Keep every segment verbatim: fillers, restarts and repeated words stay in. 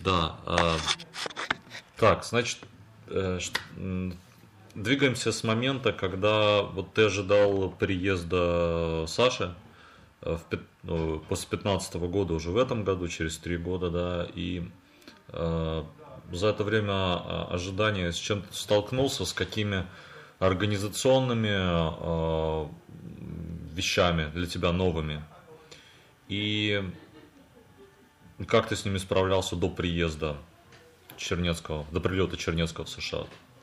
Да. А, так, значит, э, ш- м, двигаемся с момента, когда вот ты ожидал приезда Саши э, в пят- ну, после пятнадцатого года, уже в этом году, через три года, да, и э, за это время а, ожидания с чем ты столкнулся, с какими организационными э, вещами для тебя новыми, и как ты с ними справлялся до приезда Чернецкого, до прилета Чернецкого в США?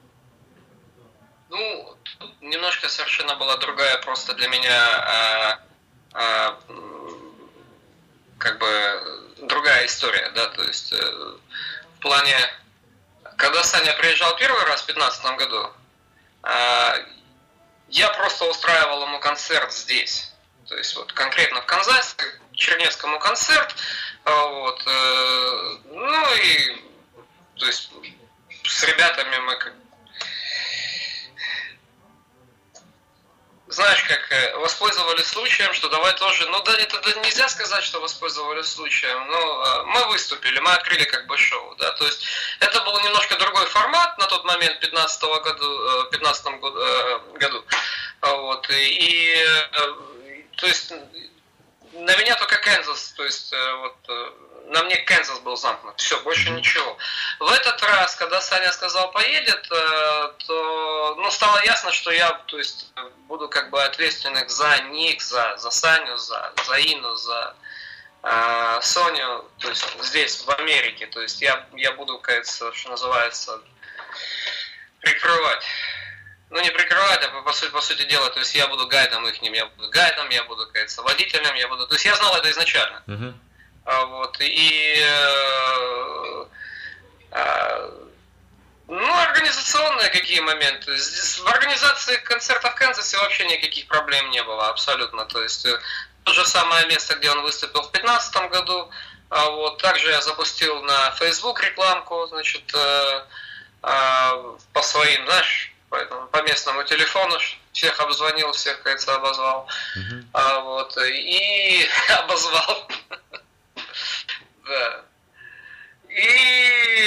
Ну, тут немножко совершенно была другая просто для меня, а, а, как бы, другая история, да, то есть э, в плане, когда Саня приезжал первый раз в пятнадцатом году, а, я просто устраивал ему концерт здесь, то есть вот конкретно в Канзасе, Чернецкому концерт, а, вот, э, ну и, то есть с ребятами мы как знаешь, как э, воспользовались случаем, что давай тоже, ну да, это да, нельзя сказать, что воспользовались случаем, но э, мы выступили, мы открыли как бы шоу, да, то есть это был немножко другой формат на тот момент, в пятнадцатом году, пятнадцатом году, э, году, вот, и, и э, то есть на меня только Канзас, то есть э, вот э, на мне Канзас был замкнут, все, больше ничего. В этот раз, когда Саня сказал поедет, э, то ну, стало ясно, что я, то есть, буду как бы ответственным за них, за, за Саню, за, за Инну, за э, Соню, то есть здесь, в Америке. То есть я, я буду, кажется, что называется, прикрывать. Ну, не прикрывать, а по сути, по сути дела, то есть я буду гайдом их, я буду гайдом, я буду, кажется, водителем, я буду. То есть я знал это изначально. Uh-huh. А, вот, и э, э, ну, организационные какие моменты. Здесь, в организации концерта в Канзасе вообще никаких проблем не было, абсолютно. То есть то же самое место, где он выступил в пятнадцатом году. А, вот, также я запустил на Facebook рекламку, значит, э, э, по своим, знаешь, поэтому по местному телефону всех обзвонил, всех, кажется, обозвал. Uh-huh. А, вот, и обозвал. Да. И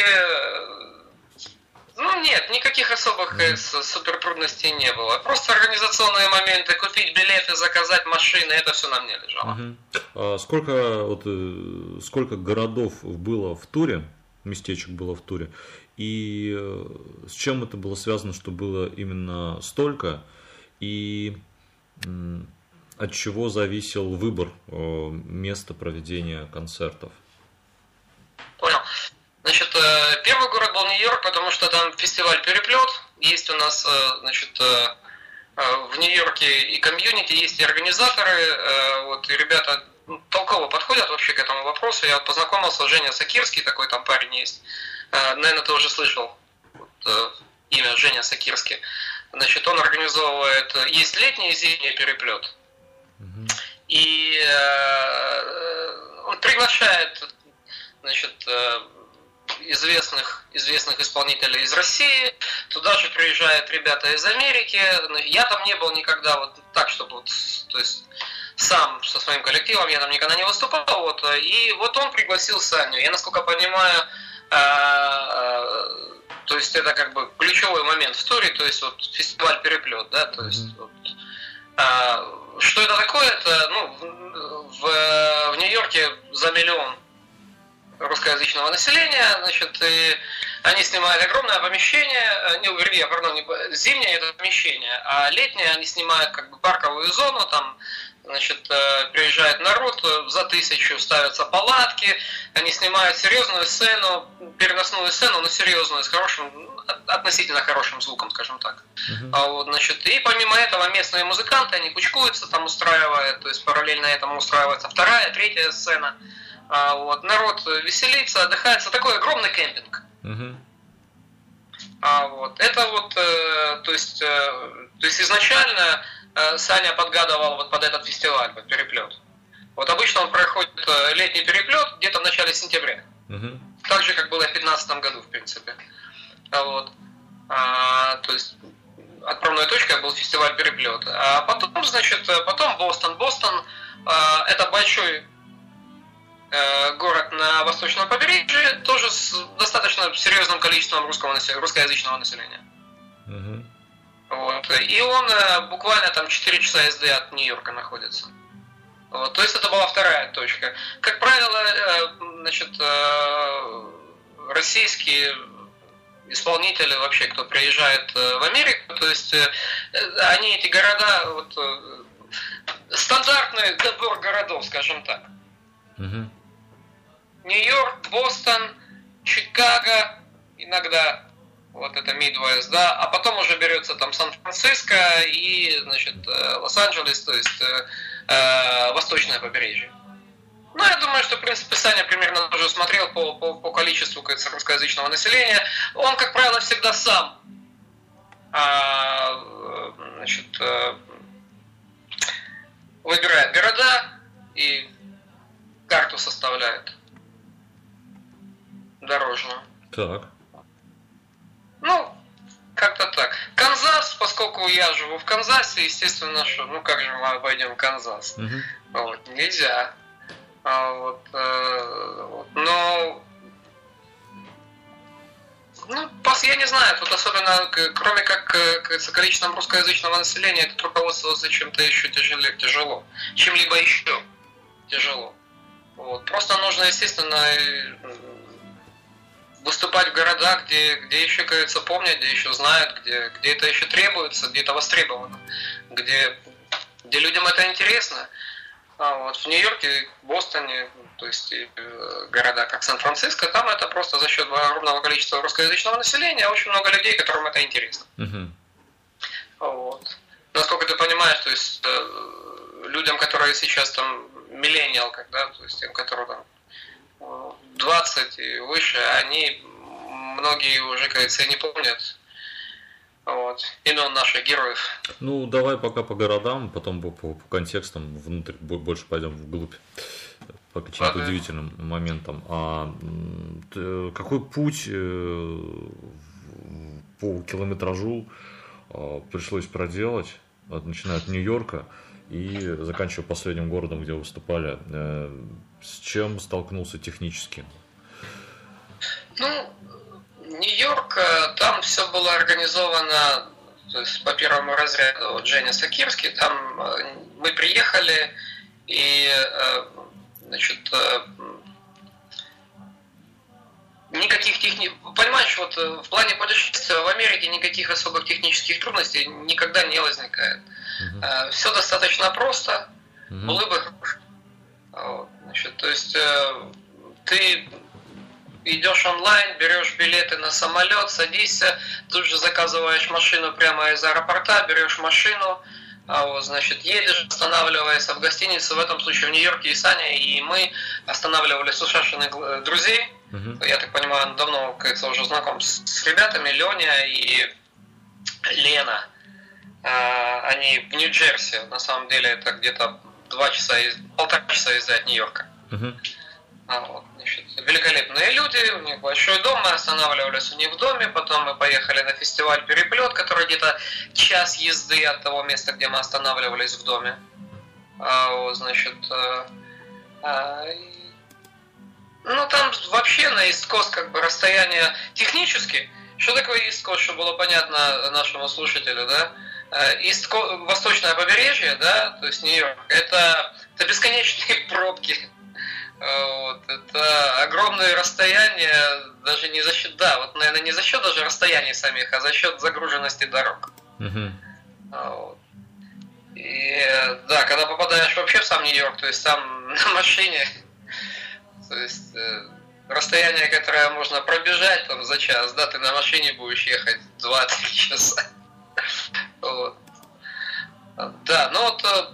ну нет, никаких особых mm-hmm. супер трудностей не было. Просто организационные моменты, купить билеты, заказать машины, это все на мне лежало. Mm-hmm. А сколько, вот, сколько городов было в туре, местечек было в туре, и с чем это было связано, что было именно столько, и от чего зависел выбор места проведения концертов? Понял. Значит, первый город был Нью-Йорк, потому что там фестиваль «Переплет». Есть у нас, значит, в Нью-Йорке и комьюнити, есть и организаторы, вот, и ребята толково подходят вообще к этому вопросу. Я вот познакомился, Женя Сакирский, такой там парень есть. Наверное, ты уже слышал вот, имя Женя Сакирский. Значит, он организовывает, есть летний и зимний переплет. Mm-hmm. И он приглашает, значит, известных, известных исполнителей из России. Туда же приезжают ребята из Америки. Я там не был никогда вот так, чтобы вот, то есть сам со своим коллективом я там никогда не выступал. Вот, и вот он пригласил Саню. Я, насколько понимаю, то есть это как бы ключевой момент в туре, то есть вот фестиваль «Переплет», да, то есть mm-hmm. вот, что это такое? Это, ну, в, в Нью-Йорке за миллион русскоязычного населения, значит, и они снимают огромное помещение, не, вернее, пардон, не, зимнее это помещение, а летнее они снимают как бы парковую зону, там, значит, приезжает народ, за тысячу ставятся палатки, они снимают серьезную сцену, переносную сцену, но серьезную, с хорошим, относительно хорошим звуком, скажем так. Uh-huh. А вот, значит, и помимо этого местные музыканты, они кучкуются, там устраивают, то есть параллельно этому устраивается вторая, третья сцена. А, вот, народ веселится, отдыхается, такой огромный кемпинг. Uh-huh. А, вот, это вот, э, то есть, э, то есть изначально э, Саня подгадывал вот под этот фестиваль, под переплет. Вот обычно он проходит э, летний переплет где-то в начале сентября. Uh-huh. Так же, как было в две тысячи пятнадцатом году, в принципе. А, вот, а, то есть отправной точкой был фестиваль переплет. А потом, значит, потом Бостон. Бостон э, это большой город на восточном побережье, тоже с достаточно серьезным количеством русского населения, русскоязычного населения. Угу. Вот. И он буквально там четыре часа езды от Нью-Йорка находится. Вот. То есть это была вторая точка. Как правило, значит, российские исполнители, вообще, кто приезжает в Америку, то есть они эти города, вот, стандартный набор городов, скажем так. Угу. Нью-Йорк, Бостон, Чикаго, иногда вот это Мидвест, да, а потом уже берется там Сан-Франциско и, значит, Лос-Анджелес, то есть э, восточное побережье. Ну, я думаю, что, в принципе, Саня примерно тоже смотрел по, по, по количеству, кажется, русскоязычного населения. Он, как правило, всегда сам а, значит, выбирает города и карту составляет дорожную. Так. Ну, как-то так. Канзас, поскольку я живу в Канзасе, естественно, что, ну как же мы обойдем Канзас? Угу. Вот, нельзя. А вот, э, вот, но, ну, я не знаю, тут особенно, кроме как, как количеством русскоязычного населения, это руководствоваться чем-то еще тяжелее, тяжело, чем-либо еще тяжело. Вот. Просто нужно, естественно, выступать в городах, где, где еще, кажется, помнят, где еще знают, где, где это еще требуется, где это востребовано, где, где людям это интересно. А вот в Нью-Йорке, Бостоне, то есть города как Сан-Франциско, там это просто за счет огромного количества русскоязычного населения, очень много людей, которым это интересно. Uh-huh. Вот. Насколько ты понимаешь, то есть людям, которые сейчас там миллениал, когда, то есть тем, которые там двадцать и выше, они многие уже, кажется, не помнят. Вот. Имен наших героев. Ну, давай пока по городам, потом по, по, по контекстам внутрь больше пойдем вглубь, по каким-то ага. удивительным моментам. А ты, какой путь э, по километражу э, пришлось проделать, начиная от Нью-Йорка и заканчивая последним городом, где выступали, э, с чем столкнулся технически? Ну, Нью-Йорк, там все было организовано, то есть по первому разряду. Вот Женя Сакирский, там мы приехали и, значит, никаких техни... Понимаешь, вот в плане путешествия в Америке никаких особых технических трудностей никогда не возникает. Uh-huh. Все достаточно просто, uh-huh. было бы хорошо. Вот, значит, то есть ты идешь онлайн, берешь билеты на самолет, садишься, тут же заказываешь машину прямо из аэропорта, берешь машину, а вот, значит, едешь, останавливаешься в гостинице, в этом случае в Нью-Йорке и Саня, и мы останавливались у Сашиных друзей. Uh-huh. Я так понимаю, он давно, кажется, уже знаком с, с ребятами, Леня и Лена. А, они в Нью-Джерси, на самом деле это где-то два часа, полтора часа езды от Нью-Йорка. Uh-huh. А, вот, значит, великолепные люди, у них большой дом, мы останавливались у них в доме, потом мы поехали на фестиваль «Переплет», который где-то час езды от того места, где мы останавливались в доме. А, вот, значит, а, а, ну там вообще на East Coast как бы расстояние технически, что такое East Coast, чтобы было понятно нашему слушателю, да? East Coast, восточное побережье, да, то есть Нью-Йорк, это, это бесконечные пробки. Вот, это огромные расстояния, даже не за счет, да, вот, наверное, не за счет даже расстояний самих, а за счет загруженности дорог. Uh-huh. Вот. И да, когда попадаешь вообще в сам Нью-Йорк, то есть там на машине, то есть расстояние, которое можно пробежать там за час, да, ты на машине будешь ехать два-три часа. Вот. Да, ну вот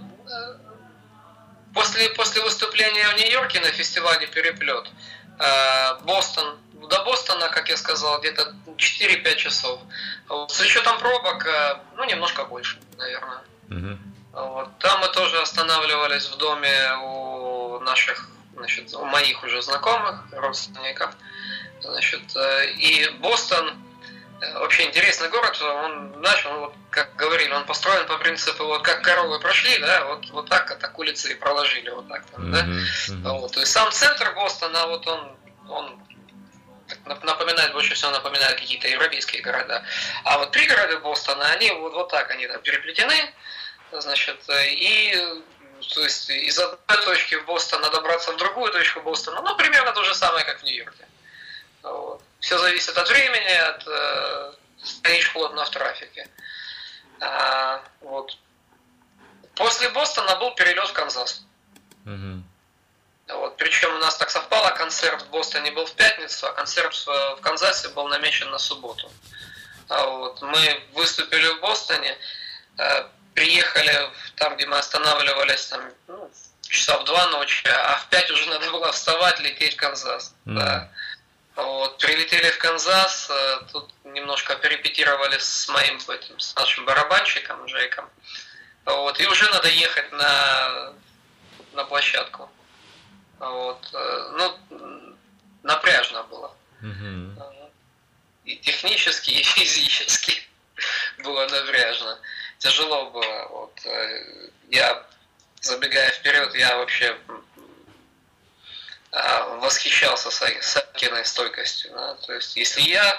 После, после выступления в Нью-Йорке на фестивале «Переплет», Бостон, до Бостона, как я сказал, где-то четыре-пять часов. С учетом пробок, ну, немножко больше, наверное. Uh-huh. Вот. Там мы тоже останавливались в доме у наших, значит, у моих уже знакомых, родственников. Значит, и Бостон, вообще интересный город, он, знаешь, он вот как говорили, он построен по принципу, вот как коровы прошли, да, вот, вот так, так улицы и проложили, вот так там, да. Mm-hmm. Mm-hmm. Вот, то есть сам центр Бостона, вот он, он напоминает, больше всего напоминает какие-то европейские города. А вот пригороды Бостона, они вот, вот так, они там переплетены, значит, и то есть из одной точки в Бостона добраться в другую точку Бостона, ну, примерно то же самое, как в Нью-Йорке. Вот. Все зависит от времени, от э, стоишь плотно в трафике. А, вот. После Бостона был перелет в Канзас. Mm-hmm. Вот. Причем у нас так совпало, концерт в Бостоне был в пятницу, а концерт в, в Канзасе был намечен на субботу. А вот. Мы выступили в Бостоне, э, приехали там, где мы останавливались, там, ну, часа в два ночи, а в пять уже надо было вставать, лететь в Канзас. Mm-hmm. Да. Вот, прилетели в Канзас, тут немножко перепетировали с моим этим, с нашим барабанщиком Джейком. Вот, и уже надо ехать на, на площадку. Вот, ну, напряжно было. Mm-hmm. И технически, и физически было напряжно. Тяжело было. Вот, я, забегая вперед, я вообще восхищался Санькиной стойкостью. Да? То есть, если я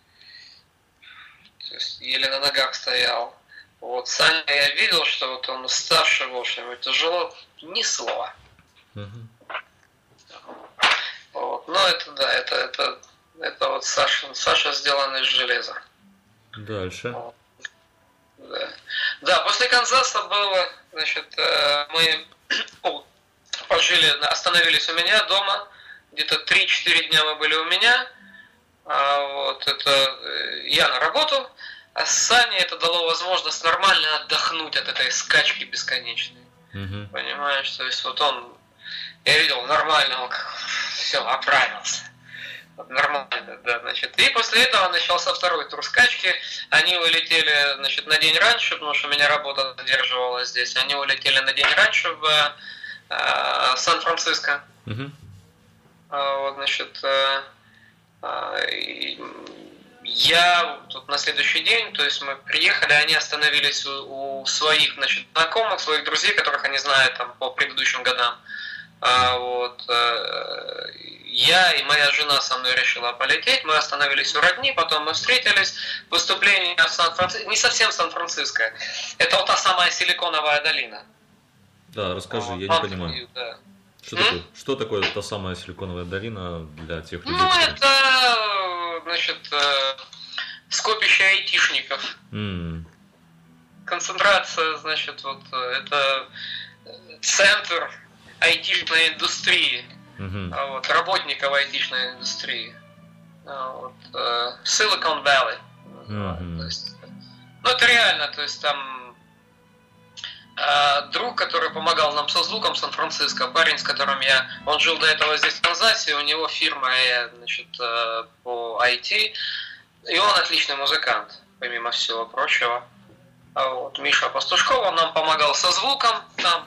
то есть, еле на ногах стоял, вот Саня, я видел, что вот он старше, в общем, тяжело, ни слова. Mm-hmm. Вот. Но это, да, это, это, это вот Саша, Саша сделан из железа. Дальше. Вот. Да. Да, после Канзаса было, значит, мы пожили, остановились у меня дома, где-то три-четыре дня мы были у меня, а вот это я на работу, а Сане это дало возможность нормально отдохнуть от этой скачки бесконечной. Mm-hmm. Понимаешь, то есть вот он, я видел, нормально, он все, оправился. Нормально, да, значит. И после этого начался второй тур скачки. Они улетели, значит, на день раньше, потому что меня работа задерживала здесь. Они улетели на день раньше в э, Сан-Франциско. Mm-hmm. А, вот, значит, э, э, я тут на следующий день, то есть мы приехали, они остановились у, у своих, значит, знакомых, своих друзей, которых они знают там по предыдущим годам. А, вот, э, я и моя жена со мной решила полететь, мы остановились у родни, потом мы встретились, выступление в Сан-Франциско, не совсем Сан-Франциско, это вот та самая Силиконовая долина. Да, расскажи, вот, я не понимаю. Да. Что, такое, что такое та самая Силиконовая долина для тех людей? Ну, это, значит, скопище айтишников. Mm. Концентрация, значит, вот, это центр айтишной индустрии, uh-huh. вот, работников айтишной индустрии. Вот, Silicon Valley. Uh-huh. То есть, ну, это реально, то есть там э, друг, который помогал нам со звуком в Сан-Франциско, парень, с которым я, он жил до этого здесь в Канзасе, у него фирма, значит, э, по ай ти, и он отличный музыкант, помимо всего прочего. А вот Миша Пастушков, он нам помогал со звуком там.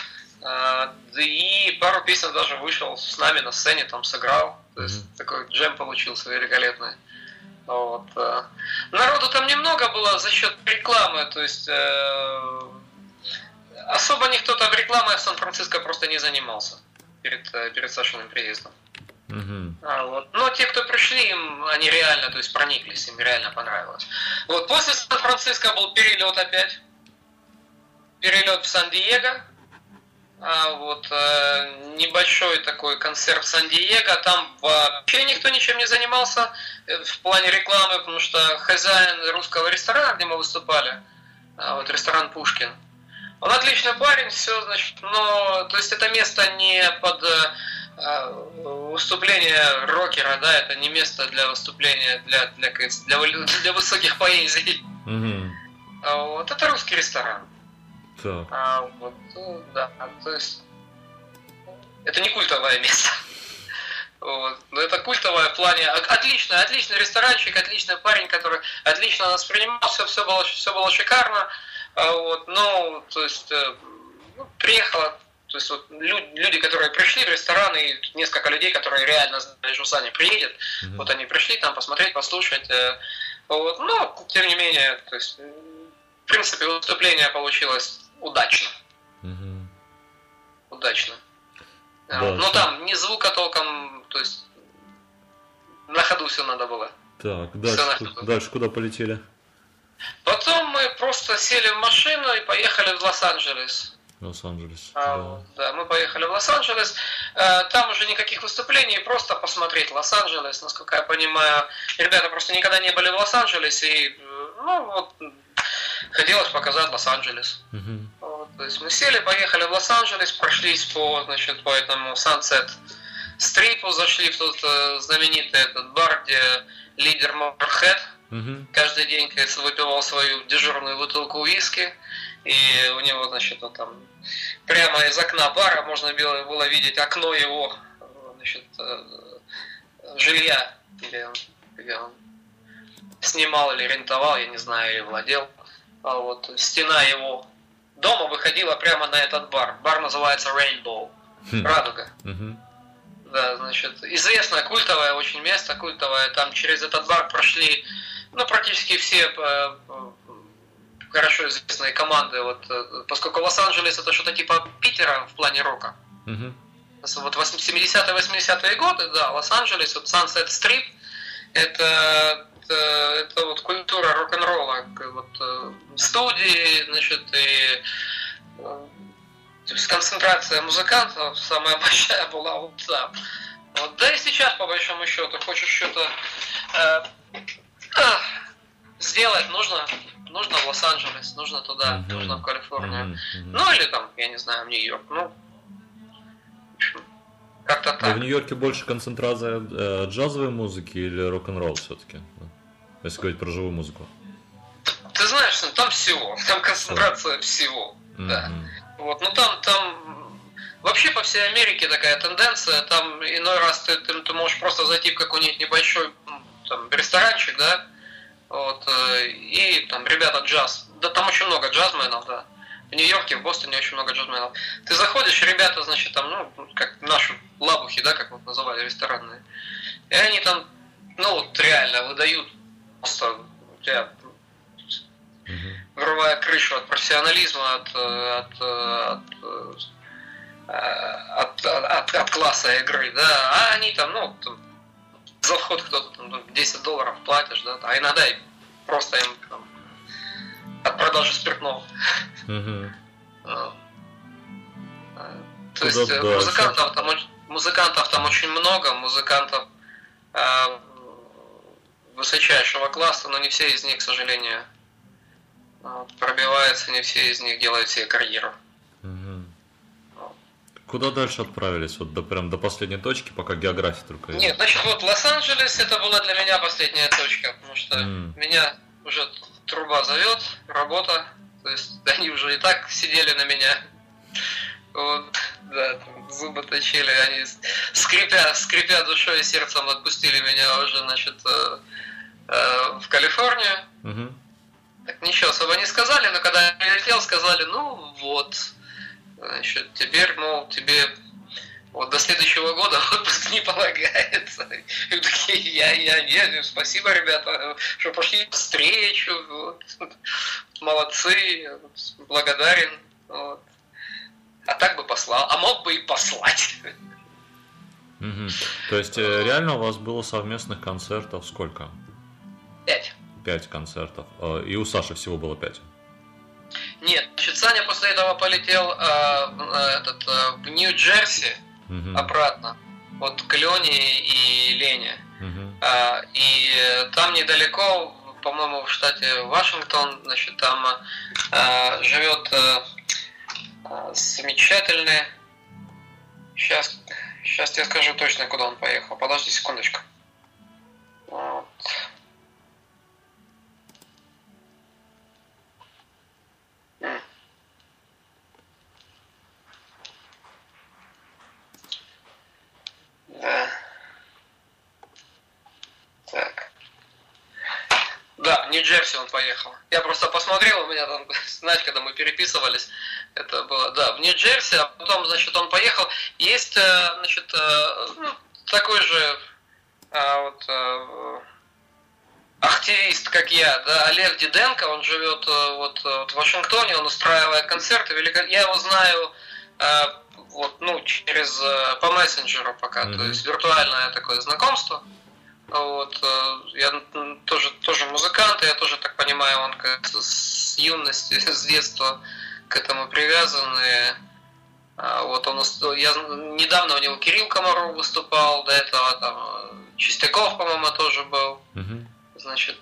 И пару песен даже вышел с нами на сцене, там сыграл. То есть mm-hmm. такой джем получился великолепный. Вот. Народу там немного было за счет рекламы, то есть э, особо никто там рекламой в Сан-Франциско просто не занимался перед, перед Сашиным приездом. Mm-hmm. А, вот. Но те, кто пришли, им, они реально, то есть прониклись, им реально понравилось. Вот. После Сан-Франциско был перелет опять. Перелет в Сан-Диего. А, вот, э, небольшой такой концерт в Сан-Диего, там вообще никто ничем не занимался в плане рекламы, потому что хозяин русского ресторана, где мы выступали, а, вот ресторан Пушкин, он отличный парень, все, значит, но, то есть это место не под э, выступление рокера, да, это не место для выступления для, для, для, для высоких поэзий. Mm-hmm. А, вот, это русский ресторан. Так. А, вот, ну, да, то есть это не культовое место. Вот. Но это культовое в плане отличный, отличный ресторанчик, отличный парень, который отлично нас принимал, все, все было, все было шикарно. А, вот, но, то есть, ну, приехала, то есть вот люди, люди, которые пришли в ресторан, и несколько людей, которые реально знали, что Саня приедет, mm-hmm. вот они пришли там посмотреть, послушать. Вот, но тем не менее, то есть принципе, выступление получилось удачно. Угу. Удачно. Да, Но что... там ни звука толком, то есть на ходу все надо было. Так, дальше, дальше куда полетели? Потом мы просто сели в машину и поехали в Лос-Анджелес. Лос-Анджелес, а, да. Да, мы поехали в Лос-Анджелес. Там уже никаких выступлений, просто посмотреть Лос-Анджелес. Насколько я понимаю, ребята просто никогда не были в Лос-Анджелесе, и, ну, вот, хотелось показать Лос-Анджелес. Угу. Вот, то есть мы сели, поехали в Лос-Анджелес, прошлись по, значит, по этому Sunset Strip, зашли в тот знаменитый этот бар, где лидер Motorhead угу. каждый день, конечно, выпивал свою дежурную бутылку виски. И у него, значит, он там прямо из окна бара можно было, было видеть окно его, значит, жилья, где он, где он снимал или рентовал, я не знаю, или владел. А вот стена его дома выходила прямо на этот бар. Бар называется Rainbow, хм. Радуга. Угу. Да, значит, известное, культовое очень место, культовое. Там через этот бар прошли, ну, практически все хорошо известные команды, вот, поскольку Лос-Анджелес это что-то типа Питера в плане рока. Uh-huh. Вот семидесятые, восьмидесятые годы, да, Лос-Анджелес, вот Sunset Strip, это, это, это вот культура рок-н-ролла, вот, студии, значит, и то есть концентрация музыкантов самая большая была вот там. Вот, да и сейчас, по большому счету, хочешь что-то э, э, сделать, нужно Нужно в Лос-Анджелес, нужно туда, uh-huh. нужно в Калифорнию. Uh-huh. Uh-huh. Ну или там, я не знаю, в Нью-Йорк. Ну, в общем, как-то так. А в Нью-Йорке больше концентрация э, джазовой музыки или рок-н-ролл все-таки? Если говорить про живую музыку. Ты знаешь, там всего. Там концентрация всего. Uh-huh. Да. Вот, ну там, там вообще по всей Америке такая тенденция. Там иной раз ты, ты, ты можешь просто зайти в какой-нибудь небольшой там, ресторанчик, да. Вот, и там ребята джаз. Да там очень много джазменов, да. В Нью-Йорке, в Бостоне очень много джазменов. Ты заходишь, ребята, значит, там, ну, как наши лабухи, да, как вот называли, ресторанные. И они там, ну, вот реально выдают просто у тебя вырывая крышу от профессионализма, от, от, от, от, от, от класса игры, да. А они там, ну, там, за вход кто-то там десять долларов платишь, да, а иногда и просто им там, от продажи спиртного. Uh-huh. То есть да, музыкантов, там, музыкантов там очень много, музыкантов э, высочайшего класса, но не все из них, к сожалению, пробиваются, не все из них делают себе карьеру. Uh-huh. Куда дальше отправились? Вот до, прям до последней точки, пока география только... Нет, значит, вот Лос-Анджелес это была для меня последняя точка, потому что mm. меня уже труба зовет, работа, то есть они уже и так сидели на меня, вот, да, там, зубы точили, они скрипя, скрипя душой и сердцем отпустили меня уже, значит, э, э, в Калифорнию. Mm-hmm. Так ничего особо не сказали, но когда я прилетел, сказали, ну вот... Значит, теперь, мол, тебе вот до следующего года отпуск не полагается. И такие, я, я, я, спасибо, ребята, что пошли встречу, вот. Молодцы, благодарен. Вот. А так бы послал, а мог бы и послать. Угу. То есть реально у вас было совместных концертов сколько? Пять. Пять концертов. И у Саши всего было пять. Нет, значит, Саня после этого полетел э, этот, э, в Нью-Джерси uh-huh. обратно, вот к Лене и Лене. Uh-huh. Э, и там недалеко, по-моему, в штате Вашингтон, значит, там э, живет э, замечательный. Сейчас, сейчас я скажу точно, куда он поехал. Подожди секундочку. Вот. Да. Так. Да, в Нью-Джерси он поехал. Я просто посмотрел, у меня там, знаете, когда мы переписывались, это было, да, в Нью-Джерси, а потом, значит, он поехал. Есть, значит, ну, такой же а, вот, активист как я, да, Олег Диденко, он живет вот, вот в Вашингтоне, он устраивает концерты, я его знаю вот, ну, через, по мессенджеру пока, mm-hmm. то есть виртуальное такое знакомство. Вот, я тоже, тоже музыкант, я тоже так понимаю, он как с юности, с детства к этому привязан. И, вот он, я недавно у него Кирилл Комаров выступал, до этого там Чистяков, по-моему, тоже был. Mm-hmm. Значит,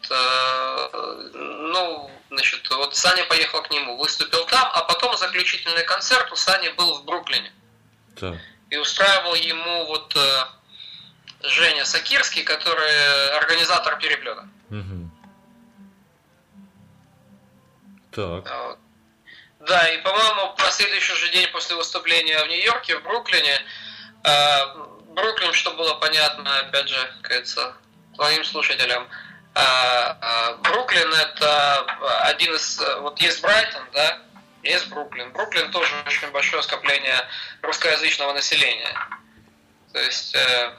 ну, значит, вот Саня поехал к нему, выступил там, а потом заключительный концерт у Сани был в Бруклине. Так. И устраивал ему вот Женя Сакирский, который организатор переплета. Угу. Так. Вот. Да, и, по-моему, на следующий же день после выступления в Нью-Йорке, в Бруклине, э, Бруклин, чтобы было понятно, опять же, кажется, твоим слушателям, э, э, Бруклин это один из, вот есть Брайтон, да, есть Бруклин. Бруклин тоже очень большое скопление русскоязычного населения. То есть э,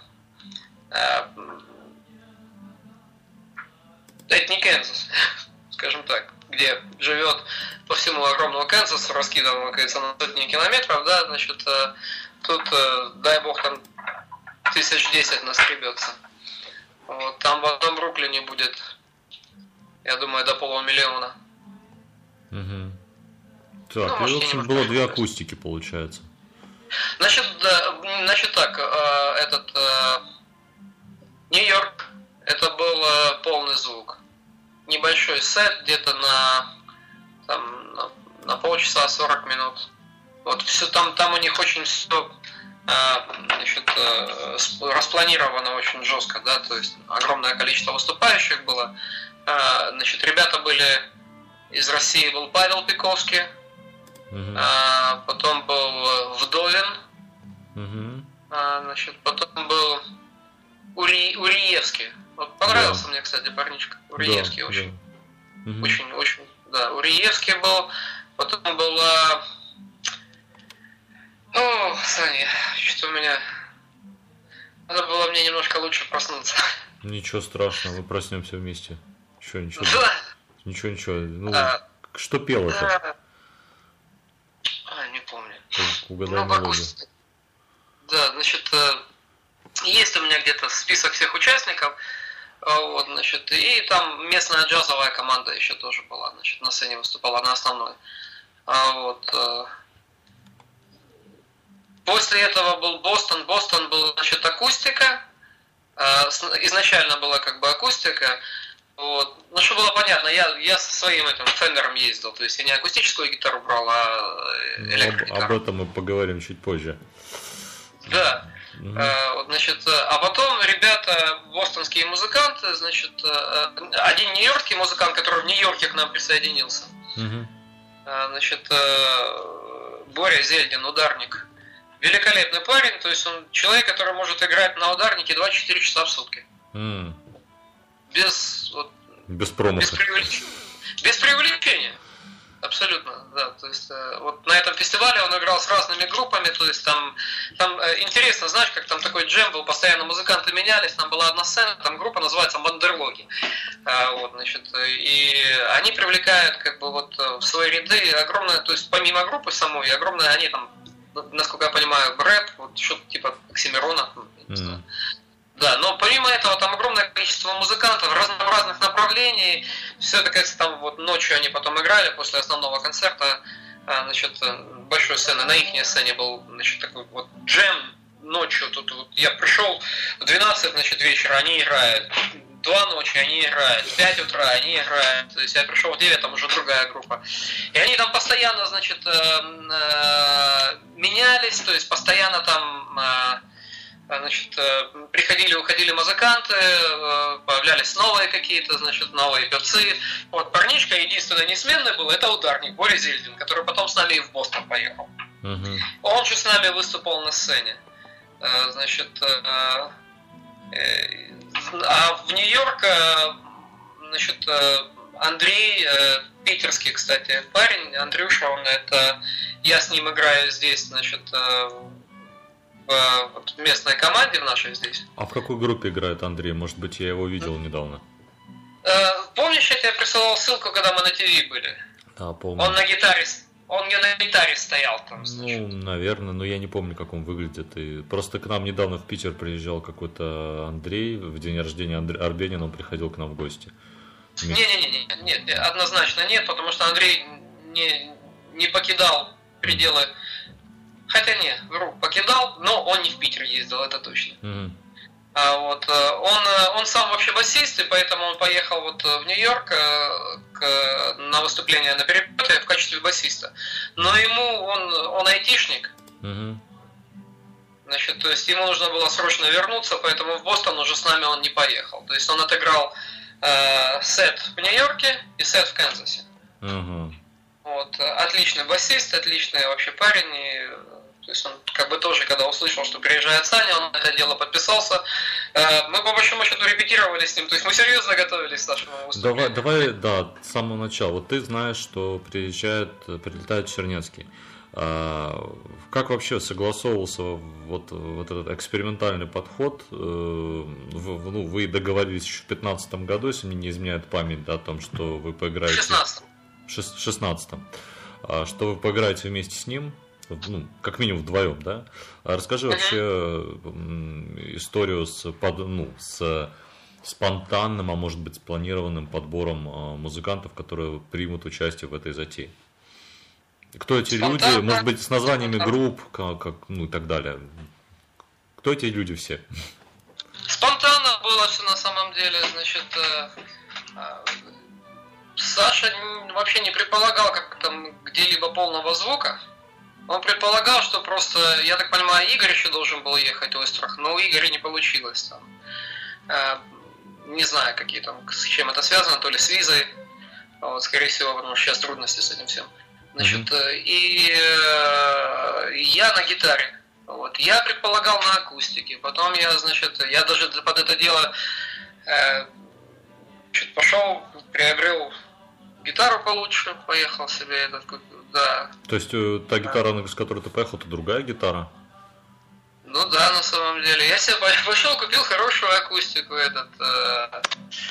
это не Канзас, скажем так, где живет по всему огромному Канзасу, раскиданному, как говорится, на сотни километров, да, значит, тут, дай бог, там тысяч десять наскребется. Вот, там в одном Бруклине будет, я думаю, до полумиллиона. Угу. Так, ну, и, в общем, было две акустики, получается. Значит, да, значит так, этот... Нью-Йорк, это был э, полный звук. Небольшой сет, где-то на, там, на, на полчаса, сорок минут. Вот все там, там у них очень все э, значит, э, распланировано очень жестко, да, то есть огромное количество выступающих было. Э, значит, ребята были из России, был Павел Пиковский, uh-huh. э, потом был Вдовин, uh-huh. э, значит, потом был Ури, Уриевский. Вот понравился да. мне, кстати, парничка. Уриевский да, очень. Да. Угу. Очень, очень. Да, Уриевский был. Потом была. О, Саня, что-то у меня. Надо было мне немножко лучше проснуться. Ничего страшного, мы проснемся вместе. Ничего, ничего. Да. Ничего, ничего. Ну, а, что пел это? Да. А, не помню. Угадай ну, мелодию. Да, значит. Есть у меня где-то список всех участников, вот, значит, и там местная джазовая команда еще тоже была, значит, на сцене выступала, на основной. Вот. После этого был Бостон. Бостон был, значит, акустика. Изначально была как бы акустика. Вот. Ну, что было понятно, я, я со своим этим Фендером ездил, то есть я не акустическую гитару брал, а электрогитару. Об, об этом мы поговорим чуть позже. Да. Mm-hmm. А, значит, а потом ребята, бостонские музыканты, значит, один нью-йоркский музыкант, который в Нью-Йорке к нам присоединился, mm-hmm. а, значит, Боря Зельдин, ударник. Великолепный парень, то есть он человек, который может играть на ударнике двадцать четыре часа в сутки. Mm. Без, вот, без промаха. Без преувеличения. Без преувеличения. Абсолютно, да. То есть вот на этом фестивале он играл с разными группами, то есть там, там интересно, знаешь, как там такой джем был, постоянно музыканты менялись, там была одна сцена, там группа называется Мандерлоги. Вот, значит, и они привлекают как бы вот в свои ряды огромное, то есть помимо группы самой, огромное, они там, насколько я понимаю, рэп, вот что-то типа Оксимирона, не знаю. Mm. Да, но помимо этого там огромное количество музыкантов разнообразных направлений. Все это, кажется, там вот ночью они потом играли после основного концерта. Значит, большой сцены, на их сцене был, значит, такой вот джем ночью. Тут вот я пришел в двенадцать, значит, вечера, они играют. Два ночи они играют, в пять утра они играют. То есть я пришел в девять, там уже другая группа. И они там постоянно, значит, менялись, то есть постоянно там... Значит, приходили, уходили музыканты, появлялись новые какие-то, значит, новые певцы. Вот парничка единственный несменный был, это ударник Боря Зельдин, который потом с нами и в Бостон поехал. Uh-huh. Он же с нами выступал на сцене. Значит, а в Нью-Йорк, значит, Андрей, питерский, кстати, парень, Андрюша, он это, я с ним играю здесь, значит, в местной команде в нашей здесь. А в какой группе играет Андрей? Может быть, я его видел недавно. помнишь, я тебе присылал ссылку, когда мы на ТВ были? Да, помню. Он на гитаре, он не на гитаре стоял там, значит. Ну, наверное, но я не помню, как он выглядит. И просто к нам недавно в Питер приезжал какой-то Андрей, в день рождения Андре... Арбенина, он приходил к нам в гости. Не-не-не, нет, однозначно нет, потому что Андрей не, не покидал пределы, хотя нет, вру, покидал, но он не в Питер ездил, это точно. Mm-hmm. А вот, он, он сам вообще басист, и поэтому он поехал вот в Нью-Йорк к, на выступление на перепете в качестве басиста. Но ему, он, он айтишник, mm-hmm. значит, то есть ему нужно было срочно вернуться, поэтому в Бостон уже с нами он не поехал. То есть он отыграл э, сет в Нью-Йорке и сет в Канзасе. Mm-hmm. Вот, отличный басист, отличный вообще парень. И, то есть он как бы тоже, когда услышал, что приезжает Саня, он на это дело подписался. Э, мы по большому счету репетировали с ним, то есть мы серьезно готовились к нашему выступлению. Давай, давай, да, с самого начала. Вот ты знаешь, что приезжает, прилетает Чернецкий. А, как вообще согласовывался вот, вот этот экспериментальный подход? В, ну, вы договорились еще в две тысячи пятнадцатом году, если мне не изменяет память, да, о том, что вы поиграете... В шестнадцатом. В шестнадцатом. А, что вы поиграете вместе с ним, ну, как минимум вдвоем, да? А расскажи вообще uh-huh. историю с, под, ну, с спонтанным, а может быть спланированным подбором музыкантов, которые примут участие в этой затее. Кто эти Спонтанно. люди, может быть, с названиями групп, как, как, ну и так далее. Кто эти люди все? Спонтанно было все на самом деле, значит, э, э, Саша вообще не предполагал, как там где-либо полного звука. Он предполагал, что просто, я так понимаю, Игорь еще должен был ехать в Острах, но у Игоря не получилось там. Э, не знаю, какие там, с чем это связано, то ли с визой, вот, скорее всего, потому что сейчас трудности с этим всем. Значит, mm-hmm. и э, я на гитаре. Вот. Я предполагал на акустике. Потом я, значит, я даже под это дело э, пошел, приобрел гитару получше, поехал себе этот, да. То есть та гитара, с которой ты поехал, это другая гитара? Ну да, на самом деле. Я себе пошел, купил хорошую акустику, этот. Э,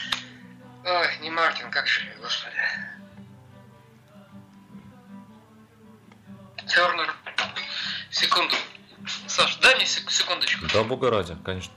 ой, не Мартин, как же, господи. Тернер. Секунду. Саш, дай мне секундочку. Да, бога ради, конечно.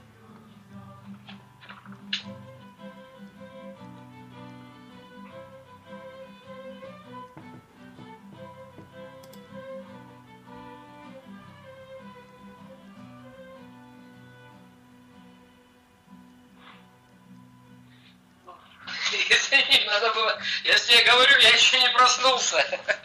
Извини, надо было. Я тебе говорю, я еще не проснулся.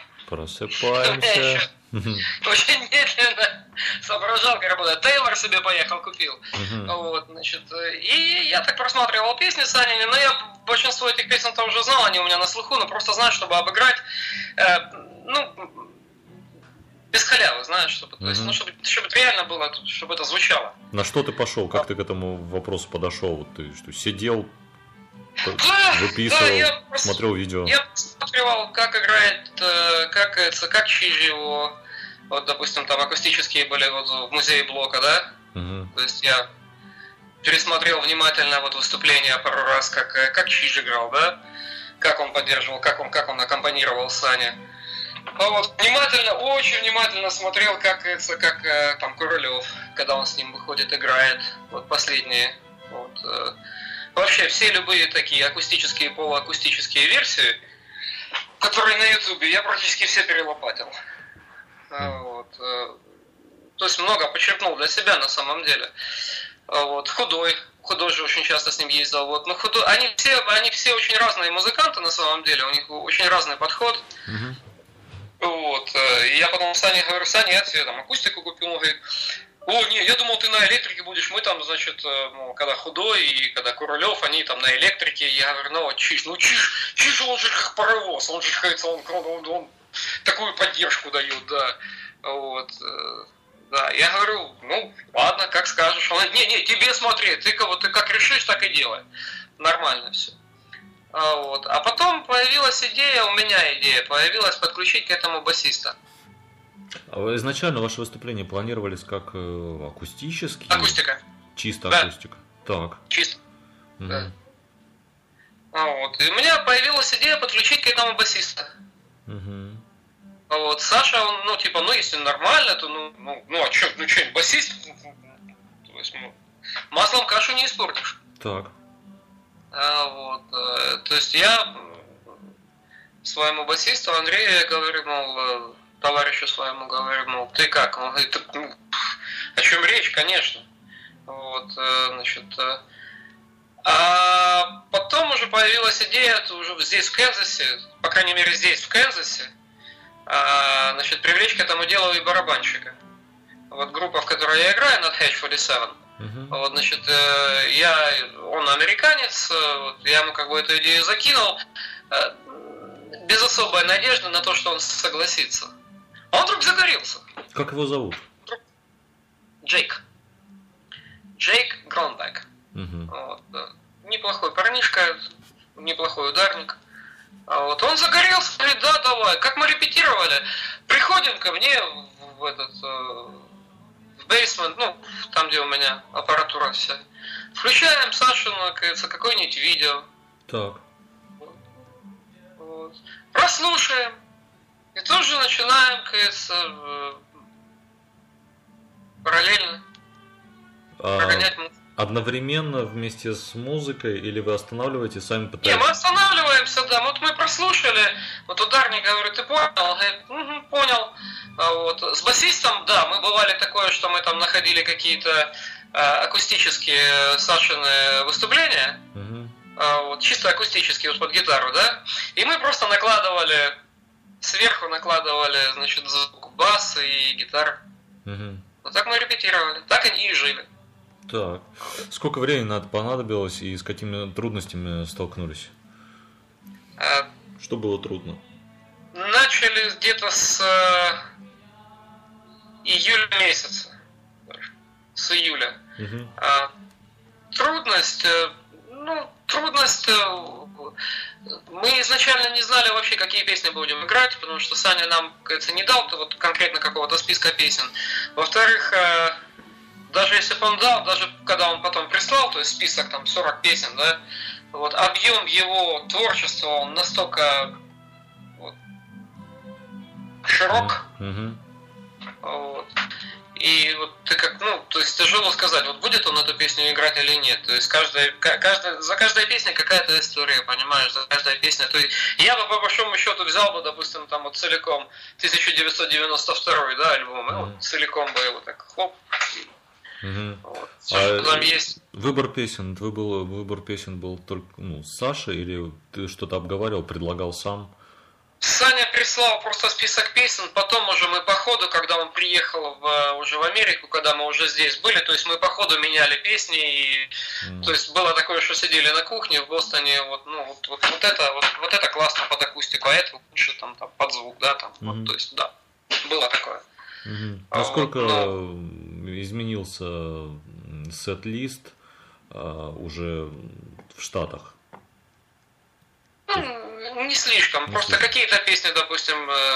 Просыпаемся. Очень медленно соображал, как работает. Тейлор себе поехал, купил. Uh-huh. Вот, значит, и я так просматривал песни Санины, но я большинство этих песен-то уже знал, они у меня на слуху, но просто знаю, чтобы обыграть, э, ну, без халявы, знаешь, чтобы, uh-huh. то есть, ну, чтобы, чтобы это реально было, чтобы это звучало. На что ты пошел? Как а. ты к этому вопросу подошел? Вот ты что, сидел, да, выписывал, да, я смотрел видео? Я посмотрел, как играет, как это, как Чижи его, вот, допустим, там акустические были вот в музее Блока, да? Uh-huh. То есть я пересмотрел внимательно вот выступление пару раз, как, как Чиж играл, да? Как он поддерживал, как он, как он аккомпанировал Сане. Вот, внимательно, очень внимательно смотрел, как это, как там Королев, когда он с ним выходит, играет, вот последние. Вот. Вообще все любые такие акустические и полуакустические версии, которые на Ютубе, я практически все перелопатил. Вот. То есть много почерпнул для себя на самом деле. Вот. Худой. Худой же очень часто с ним ездил. Вот. Но худой, они, все, они все очень разные музыканты на самом деле. У них очень разный подход. Uh-huh. Вот. И я потом Сане говорю, Саня, я тебе там акустику купил. Он говорит, о, не, я думал, ты на электрике будешь. Мы там, значит, ну, когда Худой и когда Курулев, они там на электрике. Я говорю, ну, Чиж, ну, Чиж, Чиж, он же как паровоз. Он же, он, он, он, он такую поддержку дает, да. Вот. Да, я говорю, ну, ладно, как скажешь. Он говорит, не-не, тебе смотри, ты, ты как решишь, так и делай. Нормально все. А, вот. А потом появилась идея, у меня идея появилась подключить к этому басиста. А изначально ваши выступления планировались как э, акустические? Акустика. Чисто да. акустика. Так. Чисто. Угу. Да. Вот. И у меня появилась идея подключить к этому басиста. Угу. Вот. Саша, он, ну, типа, ну, если нормально, то, ну, ну, ну а что, ну, что, басист? То есть, ну, маслом кашу не испортишь. Так. А, вот. То есть я своему басисту Андрею говорю, мол, товарищу своему говорю, мол, ты как? Он говорит, ну, о чем речь, конечно. Вот, значит, а потом уже появилась идея, уже здесь, в Канзасе, по крайней мере здесь, в Канзасе, значит, привлечь к этому делу и барабанщика. Вот группа, в которой я играю, Nuthatch сорок семь, uh-huh. Вот, значит, я, он американец, вот, я ему как бы эту идею закинул, без особой надежды на то, что он согласится. А он вдруг загорелся. Как его зовут? Джейк. Джейк Гронбек. Uh-huh. Вот. Неплохой парнишка, неплохой ударник. Вот. Он загорелся, говорит, да, давай. Как мы репетировали, приходим ко мне в этот в бейсмент, ну, там, где у меня аппаратура вся. Включаем Сашину, кажется, какое-нибудь видео. Так. Вот. Прослушаем. И тут же начинаем, кажется, параллельно а... прогонять музыку. Одновременно вместе с музыкой или вы останавливаетесь, сами пытаетесь? Не, мы останавливаемся, да. Вот мы прослушали, вот ударник говорит, ты понял? Он говорит, угу, понял. А вот. С басистом, да, мы бывали такое, что мы там находили какие-то а, акустические Сашины выступления, угу. а, вот, чисто акустические, вот под гитару, да, и мы просто накладывали, сверху накладывали, значит, звук бас и гитары. Угу. Вот так мы репетировали, так они и жили. Так. Сколько времени надо понадобилось и с какими трудностями столкнулись? А, Что было трудно? Начали где-то с э, июля месяца. С июля. Угу. А, трудность, э, ну, трудность, э, мы изначально не знали вообще, какие песни будем играть, потому что Саня нам, кажется, не дал вот конкретно какого-то списка песен. Во-вторых, э, даже если бы он дал, даже когда он потом прислал, то есть список там сорок песен, да, вот объем его творчества, он настолько вот, широк, mm-hmm. вот, и вот ты как, ну, то есть тяжело сказать, вот будет он эту песню играть или нет, то есть каждая, каждая, за каждой песней какая-то история, понимаешь, за каждой песней, то есть я бы по большому счету взял бы, допустим, там вот целиком тысяча девятьсот девяносто второй, да, альбом, mm-hmm. и вот целиком бы его так хлоп. Угу. Вот. Все, а там есть. Выбор песен, выбор, выбор песен был только ну, с Сашей или ты что-то обговаривал, предлагал сам? Саня прислал просто список песен, потом уже мы по ходу, когда он приехал в, уже в Америку, когда мы уже здесь были, то есть мы по ходу меняли песни, и, mm. то есть было такое, что сидели на кухне в Бостоне, вот, ну, вот, вот, вот, это, вот, вот это классно под акустику, а это лучше там, там под звук, да, там, mm-hmm. вот, то есть, да, было такое. Mm-hmm. Насколько вот, но... изменился сет-лист а, уже в Штатах? Ну, не слишком. Не Просто слишком. Какие-то песни, допустим,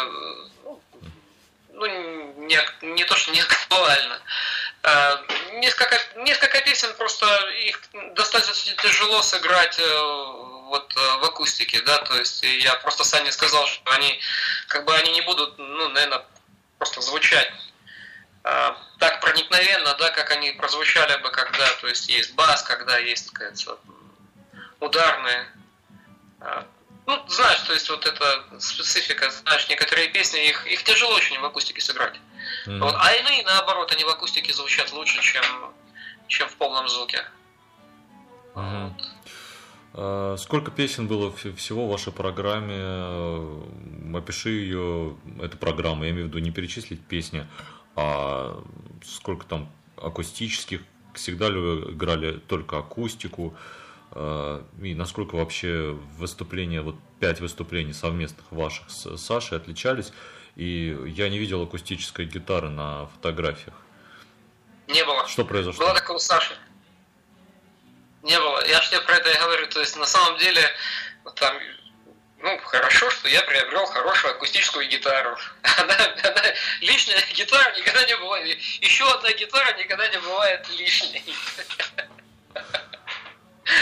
ну, не, не то, что не актуально. Несколько, несколько песен просто их достаточно тяжело сыграть вот в акустике, да, то есть я просто Сане сказал, что они, как бы они не будут, ну, наверное, просто звучать так проникновенно, да, как они прозвучали бы, когда, то есть есть бас, когда есть, кажется, ударные. Ну, знаешь, то есть вот эта специфика, знаешь, некоторые песни, их, их тяжело очень в акустике сыграть. Mm-hmm. Вот, а иные, наоборот, они в акустике звучат лучше, чем, чем в полном звуке. Mm-hmm. Вот. А сколько песен было всего в вашей программе? Опиши ее, эту программу, я имею в виду не перечислить песни, а сколько там акустических, всегда ли вы играли только акустику? И насколько вообще выступления, вот пять выступлений совместных ваших с Сашей отличались? И я не видел акустической гитары на фотографиях. Не было. Что произошло? Было такое у Саши. Не было. Я же тебе про это и говорю. То есть на самом деле там, ну, хорошо, что я приобрел хорошую акустическую гитару. Она, она, лишняя гитара никогда не бывает. Еще одна гитара никогда не бывает лишней. Вот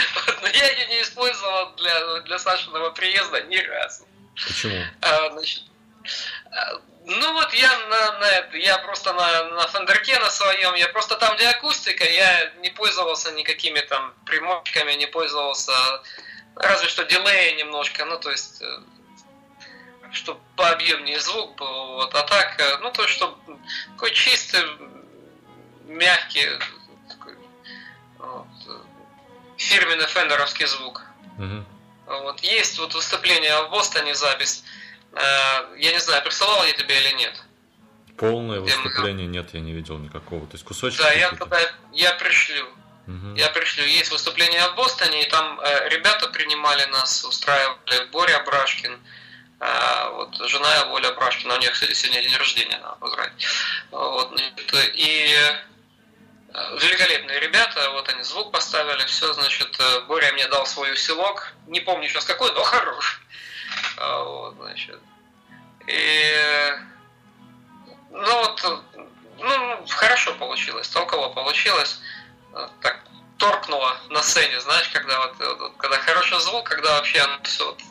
но я ее не использовал для, для Сашиного приезда ни разу. Почему? А, значит, ну вот я на, на это, я просто на, на Фендерке на своем, я просто там, где акустика, я не пользовался никакими там примочками, не пользовался, разве что дилея немножко, ну то есть, чтобы пообъемнее звук был, вот, а так, ну то есть, чтобы такой чистый, мягкий, такой, вот, фирменный фендеровский звук. Угу. Вот, есть вот выступление в Бостоне, запись. Я не знаю, присылал я тебе или нет. Полное выступление нет, я не видел никакого. То есть кусочек. Да, я, тогда, я пришлю. Угу. Я пришлю. Есть выступление в Бостоне, и там э, ребята принимали нас, устраивали. Боря Абрашкин, э, вот жена Оля Абрашкина, у нее, кстати, сегодня день рождения, надо поздравить. Вот, и э, великолепные ребята, вот они звук поставили, все, значит, Боря мне дал свой усилок, не помню сейчас какой, но хороший. Вот, значит. И ну вот, ну, хорошо получилось, толково получилось. Так торкнуло на сцене, знаешь, когда вот, вот когда хороший звук, когда вообще оно все вот,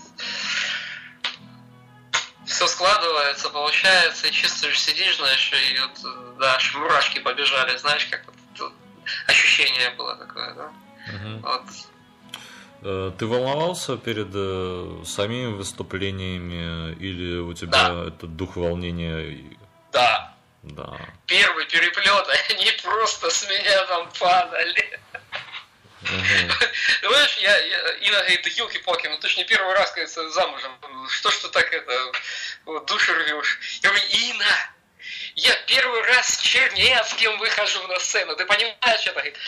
все складывается, получается, и чувствуешь, сидишь, знаешь, и вот, да, аж мурашки побежали, знаешь, как вот, ощущение было такое, да. Угу. Вот. Ты волновался перед э, самими выступлениями или у тебя да. этот дух волнения? Да. Да. Первый переплет, они просто с меня там падали. Угу. Знаешь, я, я, Инна говорит, да елки-палки, ну ты ж не первый раз, кажется, замужем. Что ж ты так это, вот, душу рвешь? Я говорю, Инна, я первый раз с Чернецким выхожу на сцену, ты понимаешь это? Говорит,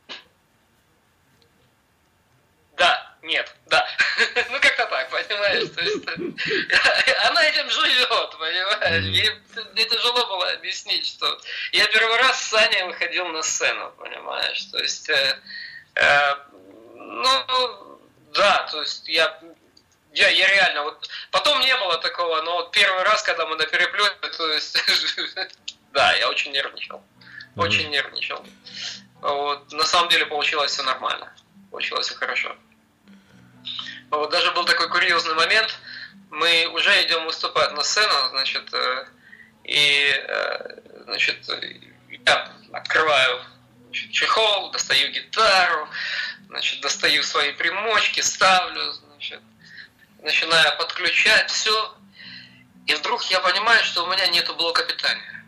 да, нет, да. Ну как-то так, понимаешь? То есть, она этим живет, понимаешь? Ей мне тяжело было объяснить, что я первый раз с Саней выходил на сцену, понимаешь? То есть, э, э, ну, да, то есть я, я, я реально, вот потом не было такого, но вот первый раз, когда мы на переплете, то есть, да, я очень нервничал, очень нервничал. Вот, на самом деле получилось все нормально. Получилось все хорошо. Вот даже был такой курьезный момент. Мы уже идем выступать на сцену, значит, и, значит, я открываю, значит, чехол, достаю гитару, значит, достаю свои примочки, ставлю, значит, начинаю подключать все, и вдруг я понимаю, что у меня нету блока питания.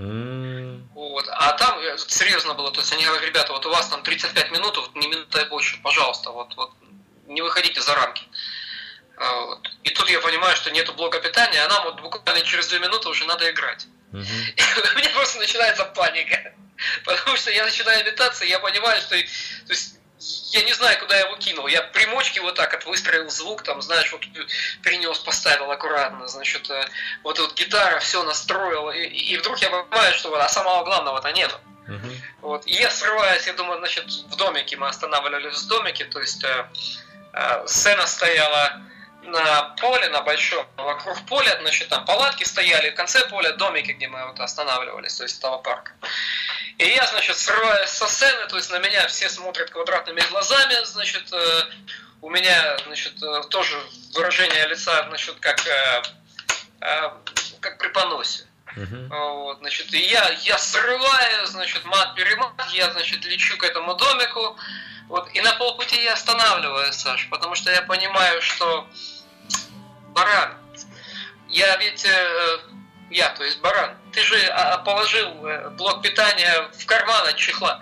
Вот. А там серьезно было, то есть они говорят, ребята, вот у вас там тридцать пять минут, вот не минута и больше, пожалуйста, вот, вот не выходите за рамки. Вот. И тут я понимаю, что нету блока питания, а нам вот буквально через две минуты уже надо играть. Uh-huh. И у меня просто начинается паника, потому что я начинаю метаться, и я понимаю, что то есть, я не знаю, куда я его кинул. Я примочки вот так вот выстроил звук, там, знаешь, вот принес, поставил аккуратно, значит, вот вот гитара, все настроил, и, и вдруг я понимаю, что а самого главного-то нету. Uh-huh. Вот. И я срываюсь, я думаю, значит, в домике, мы останавливались в домике, то есть э, э, сцена стояла на поле, на большом, вокруг поля, значит, там палатки стояли, в конце поля домики, где мы вот останавливались, то есть этого парка. И я, значит, срываюсь со сцены, то есть на меня все смотрят квадратными глазами, значит, э, у меня, значит, э, тоже выражение лица, значит, как, э, э, как при поносе. Uh-huh. Вот, значит, и я, я срываю, значит, мат-перемат, я, значит, лечу к этому домику, вот, и на полпути я останавливаюсь, Саш, потому что я понимаю, что баран, я ведь, э, я, то есть баран, ты же а, положил блок питания в карман от чехла.